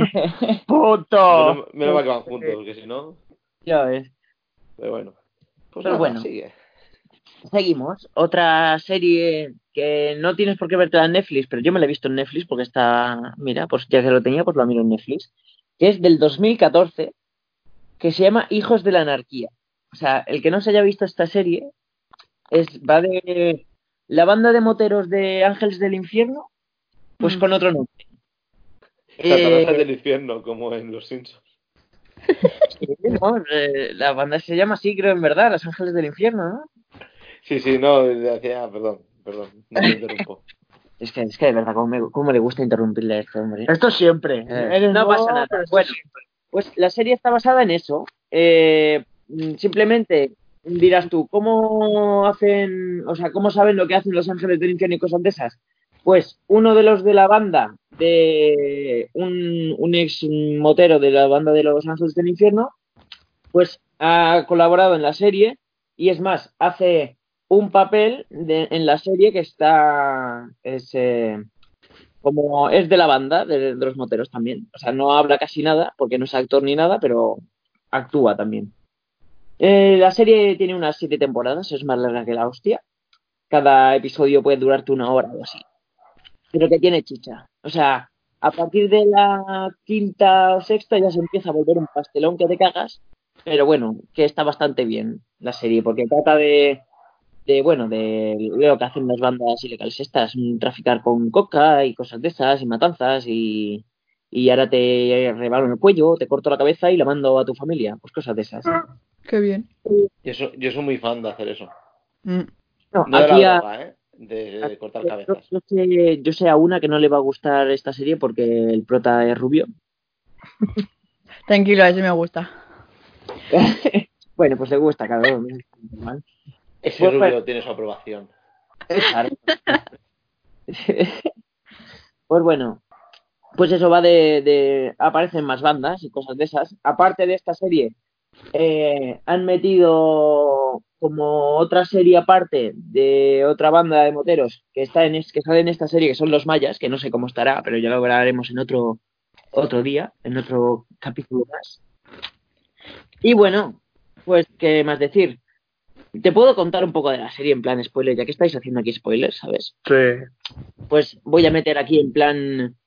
Puto. Menos, menos mal que van juntos, porque si no. Ya ves. Pero bueno. Pues Pero nada, bueno. sigue. Seguimos. Otra serie que no tienes por qué verte en Netflix, pero yo me la he visto en Netflix porque está, mira, pues ya que lo tenía, pues lo miro en Netflix, que es del dos mil catorce, que se llama Hijos de la Anarquía. O sea, el que no se haya visto esta serie es va de la banda de moteros de Ángeles del Infierno, pues Mm. con otro nombre. Satanás Eh, del infierno, como en Los Simpsons. sí, ¿no? Eh, la banda se llama así, creo, en verdad, Los Ángeles del Infierno, ¿no? Sí, sí, no, decía, perdón, perdón, no te interrumpo. Es que, es que de verdad, cómo, me, cómo le gusta interrumpirle a este hombre. Esto siempre. Eh, Eres no pasa nuevo, nada. pero esto Bueno, siempre. pues la serie está basada en eso. Eh, mm, simplemente dirás tú, ¿cómo hacen, o sea, cómo saben lo que hacen los Ángeles del Infierno y cosas de esas? Pues uno de los de la banda, de un, un ex motero de la banda de los Ángeles del Infierno, pues ha colaborado en la serie y es más, hace un papel de- en la serie que está, es, eh, como es de la banda, de, de los moteros también. O sea, no habla casi nada, porque no es actor ni nada, pero actúa también. Eh, la serie tiene unas siete temporadas, es más larga que la hostia. Cada episodio puede durarte una hora o así. Pero que tiene chicha. O sea, a partir de la quinta o sexta ya se empieza a volver un pastelón que te cagas. Pero bueno, que está bastante bien la serie, porque trata de de, bueno, de lo que hacen las bandas ilegales estas, mm, traficar con coca y cosas de esas, y matanzas, y, y ahora te rebalo en el cuello, te corto la cabeza y la mando a tu familia, pues cosas de esas. Qué bien. Yo, so- yo soy muy fan de hacer eso. Mm. No, No de la aquí a, droga, ¿eh? De, a- de cortar yo, cabezas. yo sé, yo sé a una que no le va a gustar esta serie porque el prota es rubio. Tranquilo, ese me gusta. Bueno, pues le gusta, claro, no es normal. Ese Pues, rubio tiene su aprobación. claro. Pues bueno, pues eso va de, de... Aparecen más bandas y cosas de esas. Aparte de esta serie, eh, han metido como otra serie aparte de otra banda de moteros que está en es- que sale en esta serie, que son los mayas, que no sé cómo estará, pero ya lo hablaremos en otro, otro día, en otro capítulo más. Y bueno, pues, ¿qué más decir? Te puedo contar un poco de la serie en plan spoiler, ya que estáis haciendo aquí spoilers, ¿sabes? Sí. Pues voy a meter aquí en plan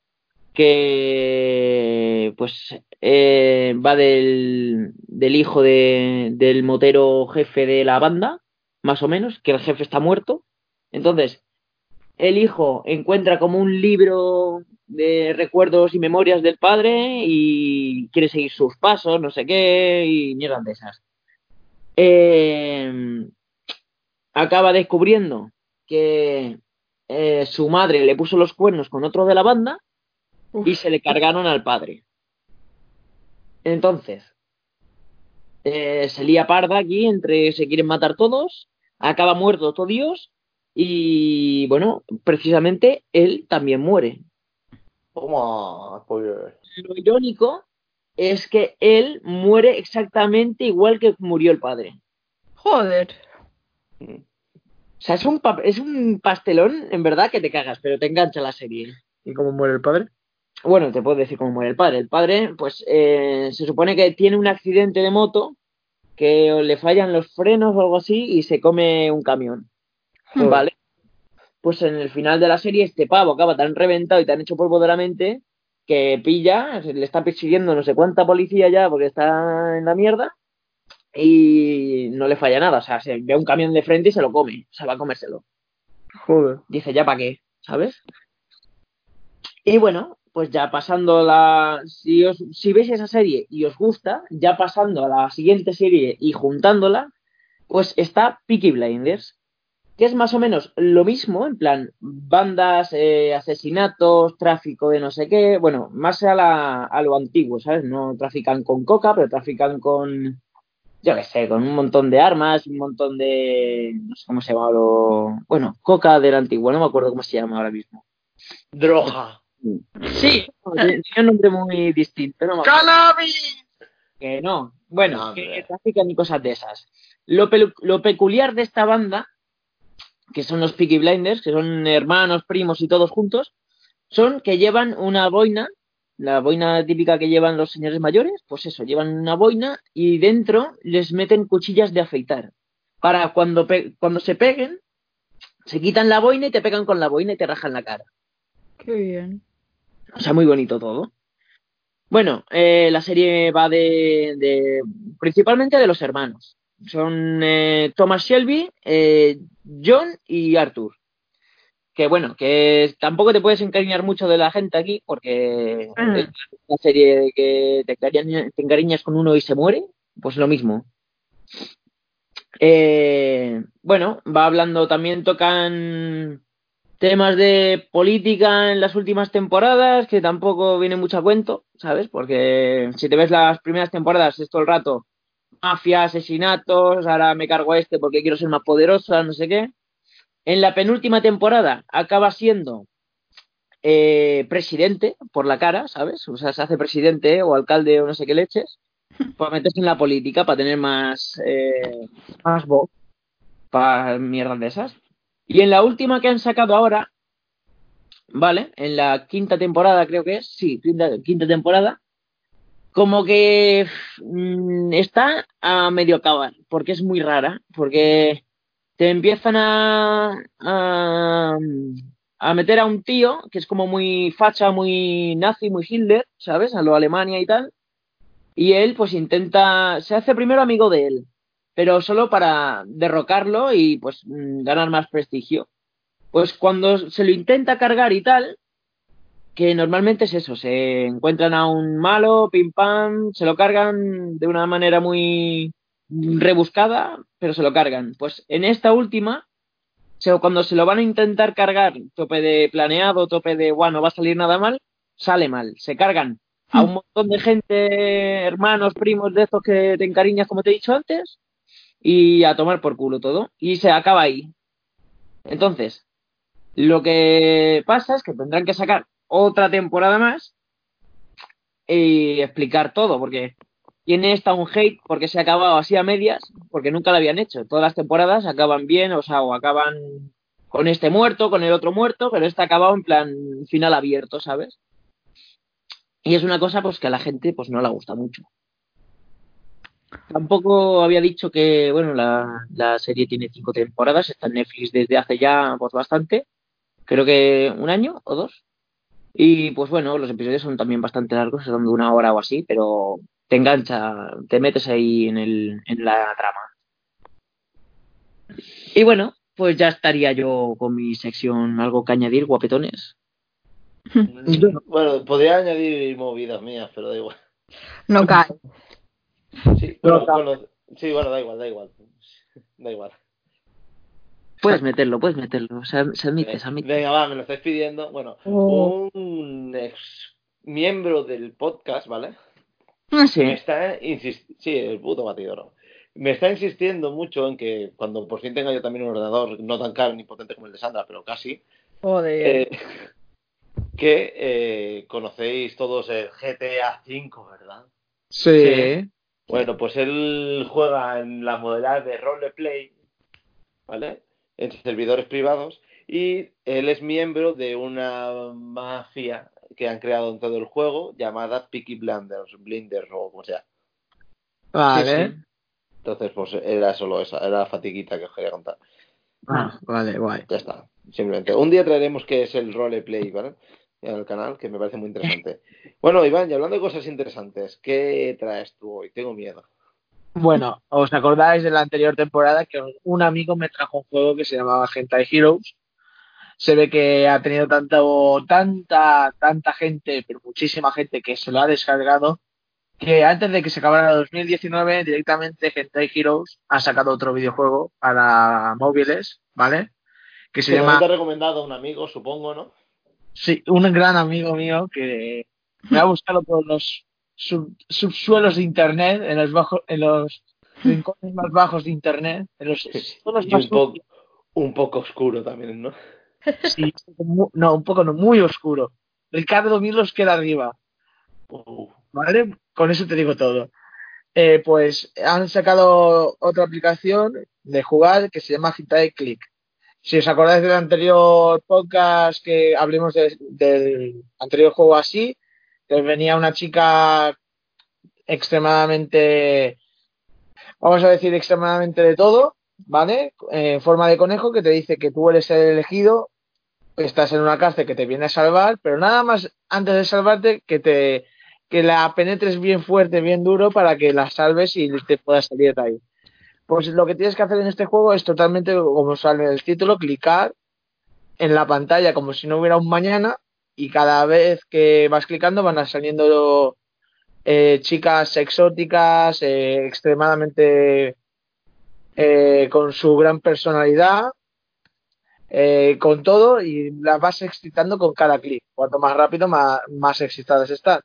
que pues eh, va del, del hijo de, del motero jefe de la banda, más o menos, que el jefe está muerto. Entonces, el hijo encuentra como un libro de recuerdos y memorias del padre y quiere seguir sus pasos, no sé qué, y mierdas de esas. Eh, acaba descubriendo que eh, su madre le puso los cuernos con otro de la banda y Uf. se le cargaron al padre. Entonces, eh, se lía parda aquí entre se quieren matar todos, acaba muerto todo Dios y bueno, precisamente él también muere. Toma, spoiler. Lo irónico es que él muere exactamente igual que murió el padre. Joder. Mm. O sea, es un, pa- es un pastelón, en verdad, que te cagas, pero te engancha la serie. ¿Y cómo muere el padre? Bueno, te puedo decir cómo muere el padre. El padre, pues, eh, se supone que tiene un accidente de moto, que le fallan los frenos o algo así y se come un camión. Hmm. ¿Vale? Pues en el final de la serie este pavo acaba tan reventado y tan hecho polvo de la mente que pilla, le está persiguiendo no sé cuánta policía ya porque está en la mierda y no le falla nada. O sea, se ve un camión de frente y se lo come. O sea, va a comérselo. Joder. Dice, ¿ya para qué? ¿Sabes? Y bueno, pues ya pasando la... Si, os, si veis esa serie y os gusta, ya pasando a la siguiente serie y juntándola, pues está Peaky Blinders, que es más o menos lo mismo, en plan, bandas, eh, asesinatos, tráfico de no sé qué, bueno, más a, la, a lo antiguo, ¿sabes? No trafican con coca, pero trafican con, yo qué sé, con un montón de armas, un montón de, no sé cómo se llama, lo... bueno, coca del antiguo, no me acuerdo cómo se llama ahora mismo. Droga. Sí, tiene un nombre muy distinto, no me acuerdo. ¡Cannabis! Que no, bueno, No, que hombre. trafican y cosas de esas. Lo, pelu- lo peculiar de esta banda, que son los Peaky Blinders, que son hermanos, primos y todos juntos, son que llevan una boina, la boina típica que llevan los señores mayores, pues eso, llevan una boina y dentro les meten cuchillas de afeitar. Para cuando, pe- cuando se peguen, se quitan la boina y te pegan con la boina y te rajan la cara. Qué bien. O sea, muy bonito todo. Bueno, eh, la serie va de, de- principalmente de los hermanos. Son eh, Thomas Shelby, eh, John y Arthur. Que bueno, que tampoco te puedes encariñar mucho de la gente aquí, porque es Mm. una serie de que te encariñas, te encariñas con uno y se muere, pues lo mismo. Eh, bueno, va hablando, también tocan temas de política en las últimas temporadas, que tampoco viene mucho a cuento, ¿sabes? Porque si te ves las primeras temporadas es todo el rato mafia, asesinatos, ahora me cargo a este porque quiero ser más poderosa, no sé qué. En la penúltima temporada acaba siendo eh, presidente por la cara, ¿sabes? O sea, se hace presidente o alcalde o no sé qué leches, para meterse en la política, para tener más, eh, más voz, para mierdas de esas. Y en la última que han sacado ahora, ¿vale? En la quinta temporada creo que es, sí, quinta, quinta temporada, como que mm, está a medio acabar, porque es muy rara, porque te empiezan a, a, a meter a un tío que es como muy facha, muy nazi, muy Hitler, ¿sabes? A lo Alemania y tal, y él pues intenta, se hace primero amigo de él, pero solo para derrocarlo y pues mm, ganar más prestigio. Pues cuando se lo intenta cargar y tal, que normalmente es eso, se encuentran a un malo, pim pam, se lo cargan de una manera muy rebuscada, pero se lo cargan. Pues en esta última, se- cuando se lo van a intentar cargar, tope de planeado, tope de, bueno, no va a salir nada mal, sale mal. Se cargan a un montón de gente, hermanos, primos de estos que te encariñas, como te he dicho antes, y a tomar por culo todo. Y se acaba ahí. Entonces, lo que pasa es que tendrán que sacar otra temporada más y explicar todo, porque tiene esta un hate porque se ha acabado así a medias, porque nunca lo habían hecho. Todas las temporadas acaban bien, o sea, o acaban con este muerto, con el otro muerto, pero este ha acabado en plan final abierto, ¿sabes? Y es una cosa pues que a la gente pues no le gusta mucho. Tampoco había dicho que, bueno, la, la serie tiene cinco temporadas, está en Netflix desde hace ya pues bastante, creo que un año o dos. Y pues bueno, los episodios son también bastante largos, son de una hora o así, pero te engancha, te metes ahí en el, en la trama. Y bueno, pues ya estaría yo con mi sección algo que añadir, guapetones. Mm, Bueno, podría añadir movidas mías, pero da igual. No cae. Sí, bueno, bueno, sí, bueno, da igual, da igual. Da igual. Puedes meterlo, puedes meterlo. Se, se admite, Ve- se admite. Venga, va, me lo estáis pidiendo. Bueno, Oh. un ex miembro del podcast, ¿vale? Ah, Me sí. está insistiendo, sí, el puto batidor. Me está insistiendo mucho en que cuando por fin tenga yo también un ordenador no tan caro ni potente como el de Sandra, pero casi, Joder. eh, que eh, conocéis todos el G T A cinco, ¿verdad? Sí. Bueno, pues él juega en la modalidad de roleplay, ¿vale? En servidores privados, y él es miembro de una mafia que han creado en todo el juego llamada Peaky Blinders, Blinders o como sea. Vale. Sí, sí. Entonces, pues era solo esa, era la fatiguita que os quería contar. Ah, vale, guay. Ya está, simplemente. Un día traeremos qué es el roleplay, ¿vale? En el canal, que me parece muy interesante. Bueno, Iván, y hablando de cosas interesantes, ¿qué traes tú hoy? Tengo miedo. Bueno, ¿os acordáis de la anterior temporada que un amigo me trajo un juego que se llamaba Hentai Heroes? Se ve que ha tenido tanta, tanta, tanta gente, pero muchísima gente que se lo ha descargado, que antes de que se acabara dos mil diecinueve, directamente Hentai Heroes ha sacado otro videojuego para móviles, ¿vale? Que se Que también llama, te ha recomendado un amigo, supongo, ¿no? sí, un gran amigo mío que me ha buscado por los sub- subsuelos de internet, en los bajos, en los rincones más bajos de internet, en los zonas Y más un poco, sucias, un poco oscuro también, ¿no? sí, mu- no, un poco no, muy oscuro. Ricardo Milos queda arriba, Uh, ¿vale? Con eso te digo todo. Eh, pues han sacado otra aplicación de jugar que se llama Hitae Click. Si os acordáis del anterior podcast que hablemos de- del anterior juego así, que venía una chica extremadamente, vamos a decir, extremadamente de todo, ¿vale? Eh, en forma de conejo que te dice que tú eres el elegido, estás en una cárcel que te viene a salvar, pero nada más antes de salvarte que te que la penetres bien fuerte, bien duro para que la salves y te puedas salir de ahí. Pues lo que tienes que hacer en este juego es totalmente como sale en el título, clicar en la pantalla como si no hubiera un mañana y cada vez que vas clicando van saliendo eh, chicas exóticas, eh, extremadamente eh, con su gran personalidad, eh, con todo y las vas excitando con cada clic. Cuanto más rápido, más, más excitadas están.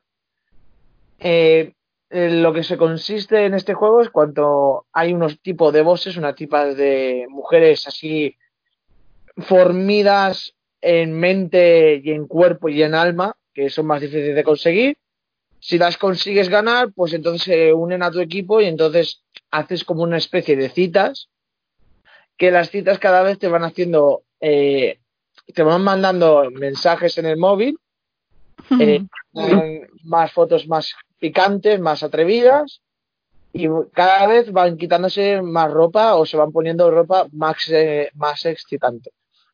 Eh, eh, lo que se consiste en este juego es cuando hay unos tipos de bosses, una tipa de mujeres así formidas en mente y en cuerpo y en alma, que son más difíciles de conseguir. Si las consigues ganar, pues entonces se unen a tu equipo y entonces haces como una especie de citas, que las citas cada vez te van haciendo, eh, te van mandando mensajes en el móvil, eh, más fotos más picantes, más atrevidas, y cada vez van quitándose más ropa o se van poniendo ropa más, eh, más excitante.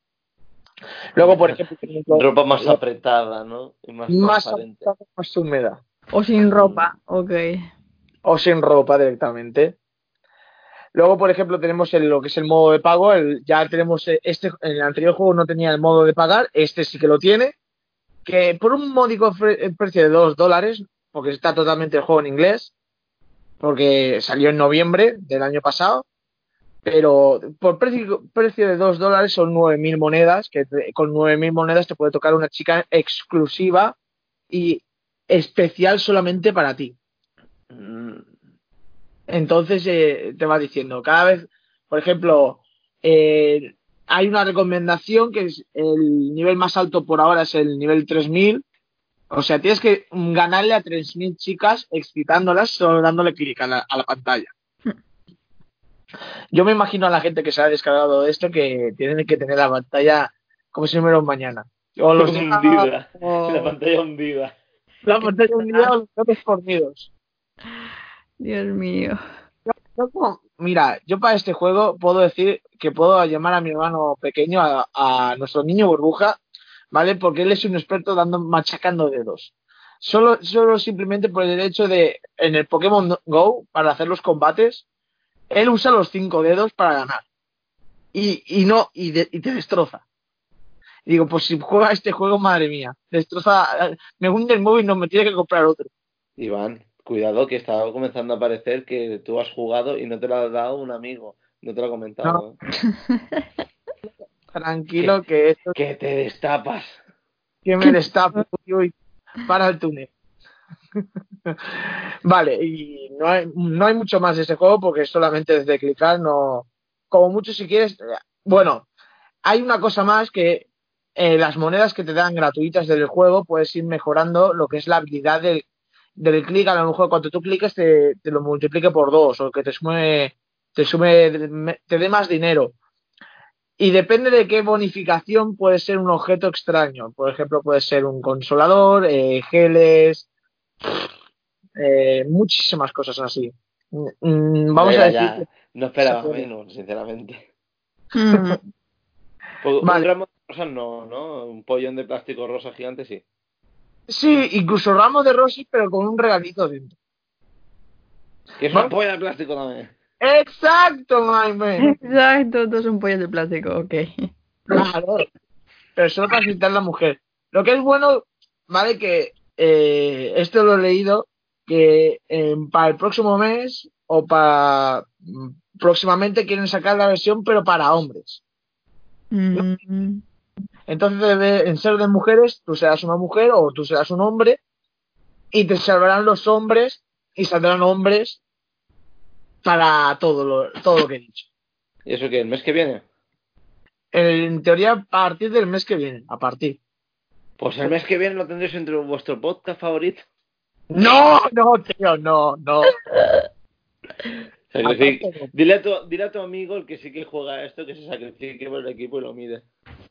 Luego, por ejemplo, ropa más apretada, ¿no? Y más más transparente. apretada, más húmeda. O sin ropa, ok. O sin ropa directamente. Luego, por ejemplo, tenemos el, lo que es el modo de pago. El, ya tenemos eh, este, en el anterior juego no tenía el modo de pagar, este sí que lo tiene. Que por un módico fre- precio de dos dólares, porque está totalmente el juego en inglés, porque salió en noviembre del año pasado, pero por precio, precio de dos dólares son nueve mil monedas, que te- con nueve mil monedas te puede tocar una chica exclusiva y especial solamente para ti. Mm, Entonces eh, te va diciendo, cada vez, por ejemplo, eh, hay una recomendación que es el nivel más alto por ahora es el nivel tres mil. O sea, tienes que ganarle a tres mil chicas excitándolas solo dándole clic a la, a la pantalla. Yo me imagino a la gente que se ha descargado esto que tienen que tener la pantalla como si no hubiera un mañana. O los deja hundida. La Oh, pantalla hundida. la qué pantalla hundida o pesar. los dedos dormidos. Dios mío. Yo como- Mira, yo para este juego puedo decir que puedo llamar a mi hermano pequeño, a, a nuestro niño burbuja, ¿vale? Porque él es un experto dando, machacando dedos. Solo, solo simplemente por el hecho de, en el Pokémon Go, para hacer los combates, él usa los cinco dedos para ganar. Y, y no, y, de- y te destroza. Y digo, pues si juega este juego, madre mía, destroza, me hunde el móvil, no me tiene que comprar otro. Iván, cuidado que estaba comenzando a aparecer que tú has jugado y no te lo ha dado un amigo. No te lo ha No, comentado. ¿Eh? Que, tranquilo, que esto que te destapas. que me destapo, uy, uy, para el túnel. Vale, y no hay, no hay mucho más de ese juego porque solamente desde clicar, no. Como mucho si quieres. Bueno, hay una cosa más que eh, las monedas que te dan gratuitas del juego puedes ir mejorando lo que es la habilidad del, del clic. A lo mejor cuando tú cliques te, te lo multiplique por dos o que te sume, te sume, te dé más dinero. Y depende de qué bonificación puede ser un objeto extraño. Por ejemplo, puede ser un consolador, eh, geles, eh, muchísimas cosas así. Mm, Ya, vamos a ya, decir que ya. No esperaba menos, sinceramente. Mm, Pues un vale, ramo de rosas no, ¿no? Un pollón de plástico rosa gigante sí. sí, incluso ramo de rosas, pero con un regalito dentro. Que es una Vamos, polla de plástico también. exacto, my man. exacto, todos son pollos de plástico, ok. Claro, pero solo para citar a la mujer. Lo que es bueno, vale, que eh, esto lo he leído, que eh, para el próximo mes o para mm, próximamente quieren sacar la versión, pero para hombres. ¿No? Mm, Entonces, debe- en ser de mujeres, tú serás una mujer o tú serás un hombre y te salvarán los hombres y saldrán hombres para todo lo, todo lo que he dicho. ¿Y eso qué? ¿El mes que viene? En teoría, a partir del mes que viene, a partir. Pues el mes que viene lo tendréis entre vuestro podcast favorito. No, no, tío, no, no. Sacrific- Aparte no. Dile a, tu, dile a tu amigo, el que sí que juega esto, que se sacrifique por el equipo y lo mide.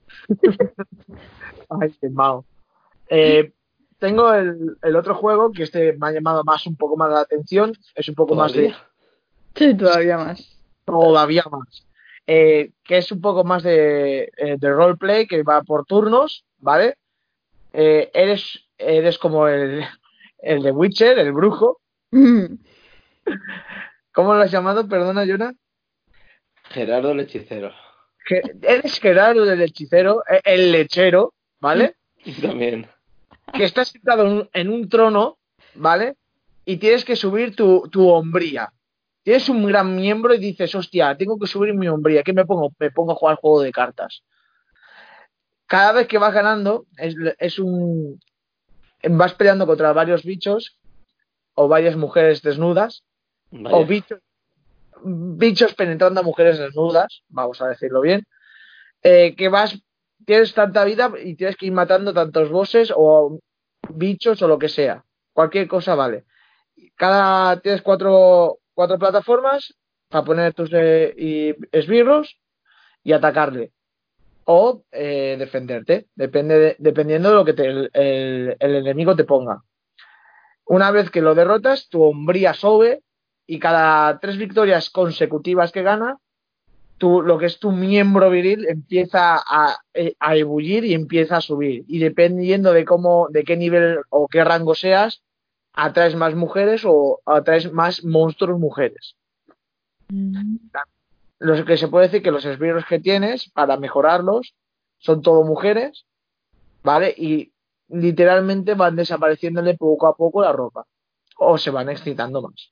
Ay, qué malo. Eh, tengo el, el otro juego que este me ha llamado más un poco más la atención, es un poco más de, Todavía. sí, todavía más. todavía más, eh, que es un poco más de, eh, de roleplay, que va por turnos, ¿vale? Eh, eres, eres como el, el de Witcher, el brujo. Mm, ¿Cómo lo has llamado? Perdona, Jonah. Gerardo el hechicero. Que eres Gerardo el hechicero, eh, el lechero, ¿vale? También. Que estás sentado en un, en un trono, ¿vale? Y tienes que subir tu, tu hombría. Tienes un gran miembro y dices, hostia, tengo que subir mi hombría. ¿Qué me pongo? Me pongo a jugar juego de cartas. Cada vez que vas ganando, es, es un. Vas peleando contra varios bichos o varias mujeres desnudas o Vaya. bichos, bichos penetrando a mujeres desnudas, vamos a decirlo bien, eh, que vas, tienes tanta vida y tienes que ir matando tantos bosses o bichos o lo que sea. Cualquier cosa vale. Cada tienes cuatro, cuatro plataformas para poner tus eh, y esbirros y atacarle. O eh, defenderte. Depende de- dependiendo de lo que te- el, el- el enemigo te ponga. Una vez que lo derrotas, tu hombría sube y cada tres victorias consecutivas que gana, tu, lo que es tu miembro viril empieza a, eh, a ebullir y empieza a subir. Y dependiendo de cómo, de qué nivel o qué rango seas, atraes más mujeres o atraes más monstruos mujeres. Mm. Lo que se puede decir que los esbirros que tienes para mejorarlos son todo mujeres, ¿vale? Y literalmente van desapareciéndole poco a poco la ropa o se van excitando más.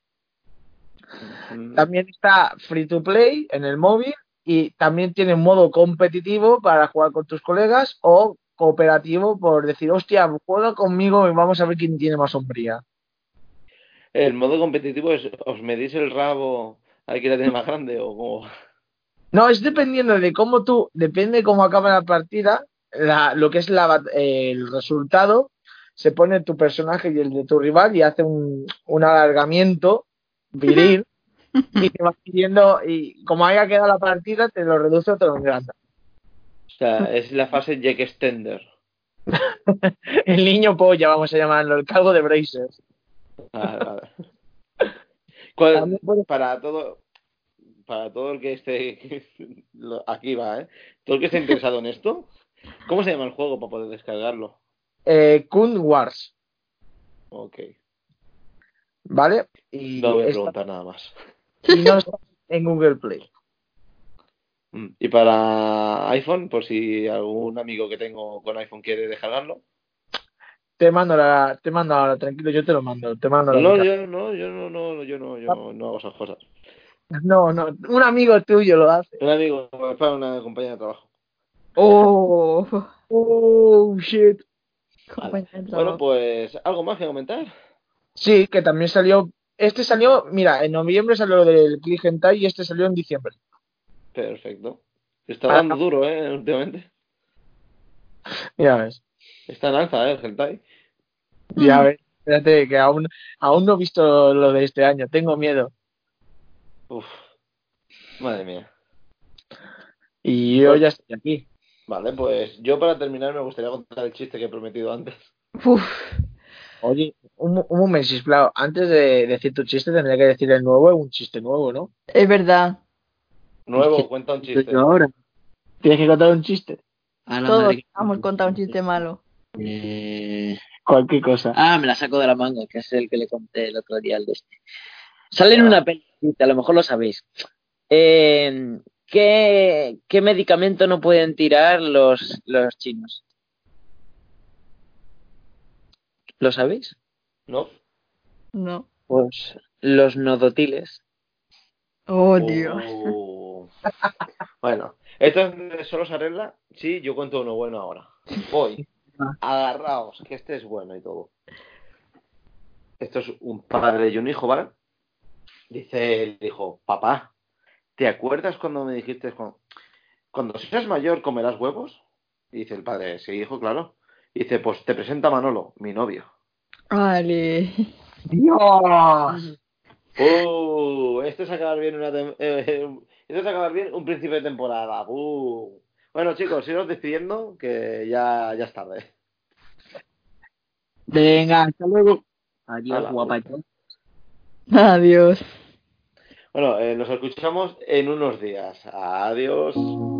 Mm. También está free to play en el móvil y también tiene un modo competitivo para jugar con tus colegas o cooperativo por decir, hostia, juega conmigo y vamos a ver quién tiene más hombría. El modo competitivo es, ¿os medís el rabo al que la tiene más grande o cómo? No, es dependiendo de cómo tú, depende de cómo acaba la partida, la- lo que es la, bat- eh, el resultado, se pone tu personaje y el de tu rival y hace un, un alargamiento viril y te va pidiendo, y como haya quedado la partida, te lo reduce o te lo engranda. O sea, es la fase Jack Extender. El niño polla, vamos a llamarlo, el calvo de Brazers. Vale, vale. ¿Cuál- También puede- para todo, para todo el que esté lo- aquí va, ¿eh? Todo el que esté interesado en esto, ¿cómo se llama el juego para poder descargarlo? eh, Kun Wars, Ok, ¿vale? no Y, voy a está, preguntar nada más. y no está en Google Play. Mm. Y para iPhone, por si algún amigo que tengo con iPhone quiere descargarlo. Te mando la, te mando ahora, tranquilo, yo te lo mando, te mando la No, aplicación. yo no, yo no, no, yo no, yo no, no hago esas cosas. No, no, un amigo tuyo lo hace. Un amigo para una compañía de trabajo. Oh, Oh, shit. Vale. compañía de Bueno, trabajo. pues, ¿algo más que comentar? Sí, que también salió. Este salió, mira, en noviembre salió lo del Click Hentai y este salió en diciembre. Perfecto. Está Ah, dando duro, ¿eh? Últimamente. ya ves, Está en alza, ¿eh? El hentai. ya ves. Espérate, que aún, aún no he visto lo de este año, tengo miedo. Uf, madre mía. Y yo Pues, ya estoy aquí. vale, pues yo para terminar me gustaría contar el chiste que he prometido antes. Uf, Oye, un, un momento, Sisplau. Antes de decir tu chiste, tendría que decir el nuevo, un chiste nuevo, ¿no? es verdad. Nuevo, cuenta un Soy yo chiste. ahora. Tienes que contar un chiste. A la Todos madre. hemos contado un chiste malo. Eh, Cualquier cosa. Ah, me la saco de la manga, que es el que le conté el otro día al de este. Sale en Ah, una película, a lo mejor lo sabéis. Eh, ¿qué, qué medicamento no pueden tirar los, los chinos? ¿Lo sabéis? ¿no? No. Pues los nodotiles. Oh, Dios. Uh. Bueno, esto solo se arregla si yo cuento uno bueno ahora. Voy. Agarraos, que este es bueno y todo. Esto es un padre y un hijo, ¿vale? Dice el hijo, papá, ¿te acuerdas cuando me dijiste cuando, cuando seas mayor comerás huevos? Y dice el padre, sí, hijo, claro. Y dice, pues te presenta Manolo, mi novio. Vale. ¡Dios! Uh, esto es acabar bien una tem- eh, esto es acabar bien un principio de temporada. Uh. Bueno, chicos, iros despidiendo que ya, ya es tarde. Venga, hasta luego. Adiós, Hala, guapa. Adiós. bueno, eh, nos escuchamos en unos días. Adiós.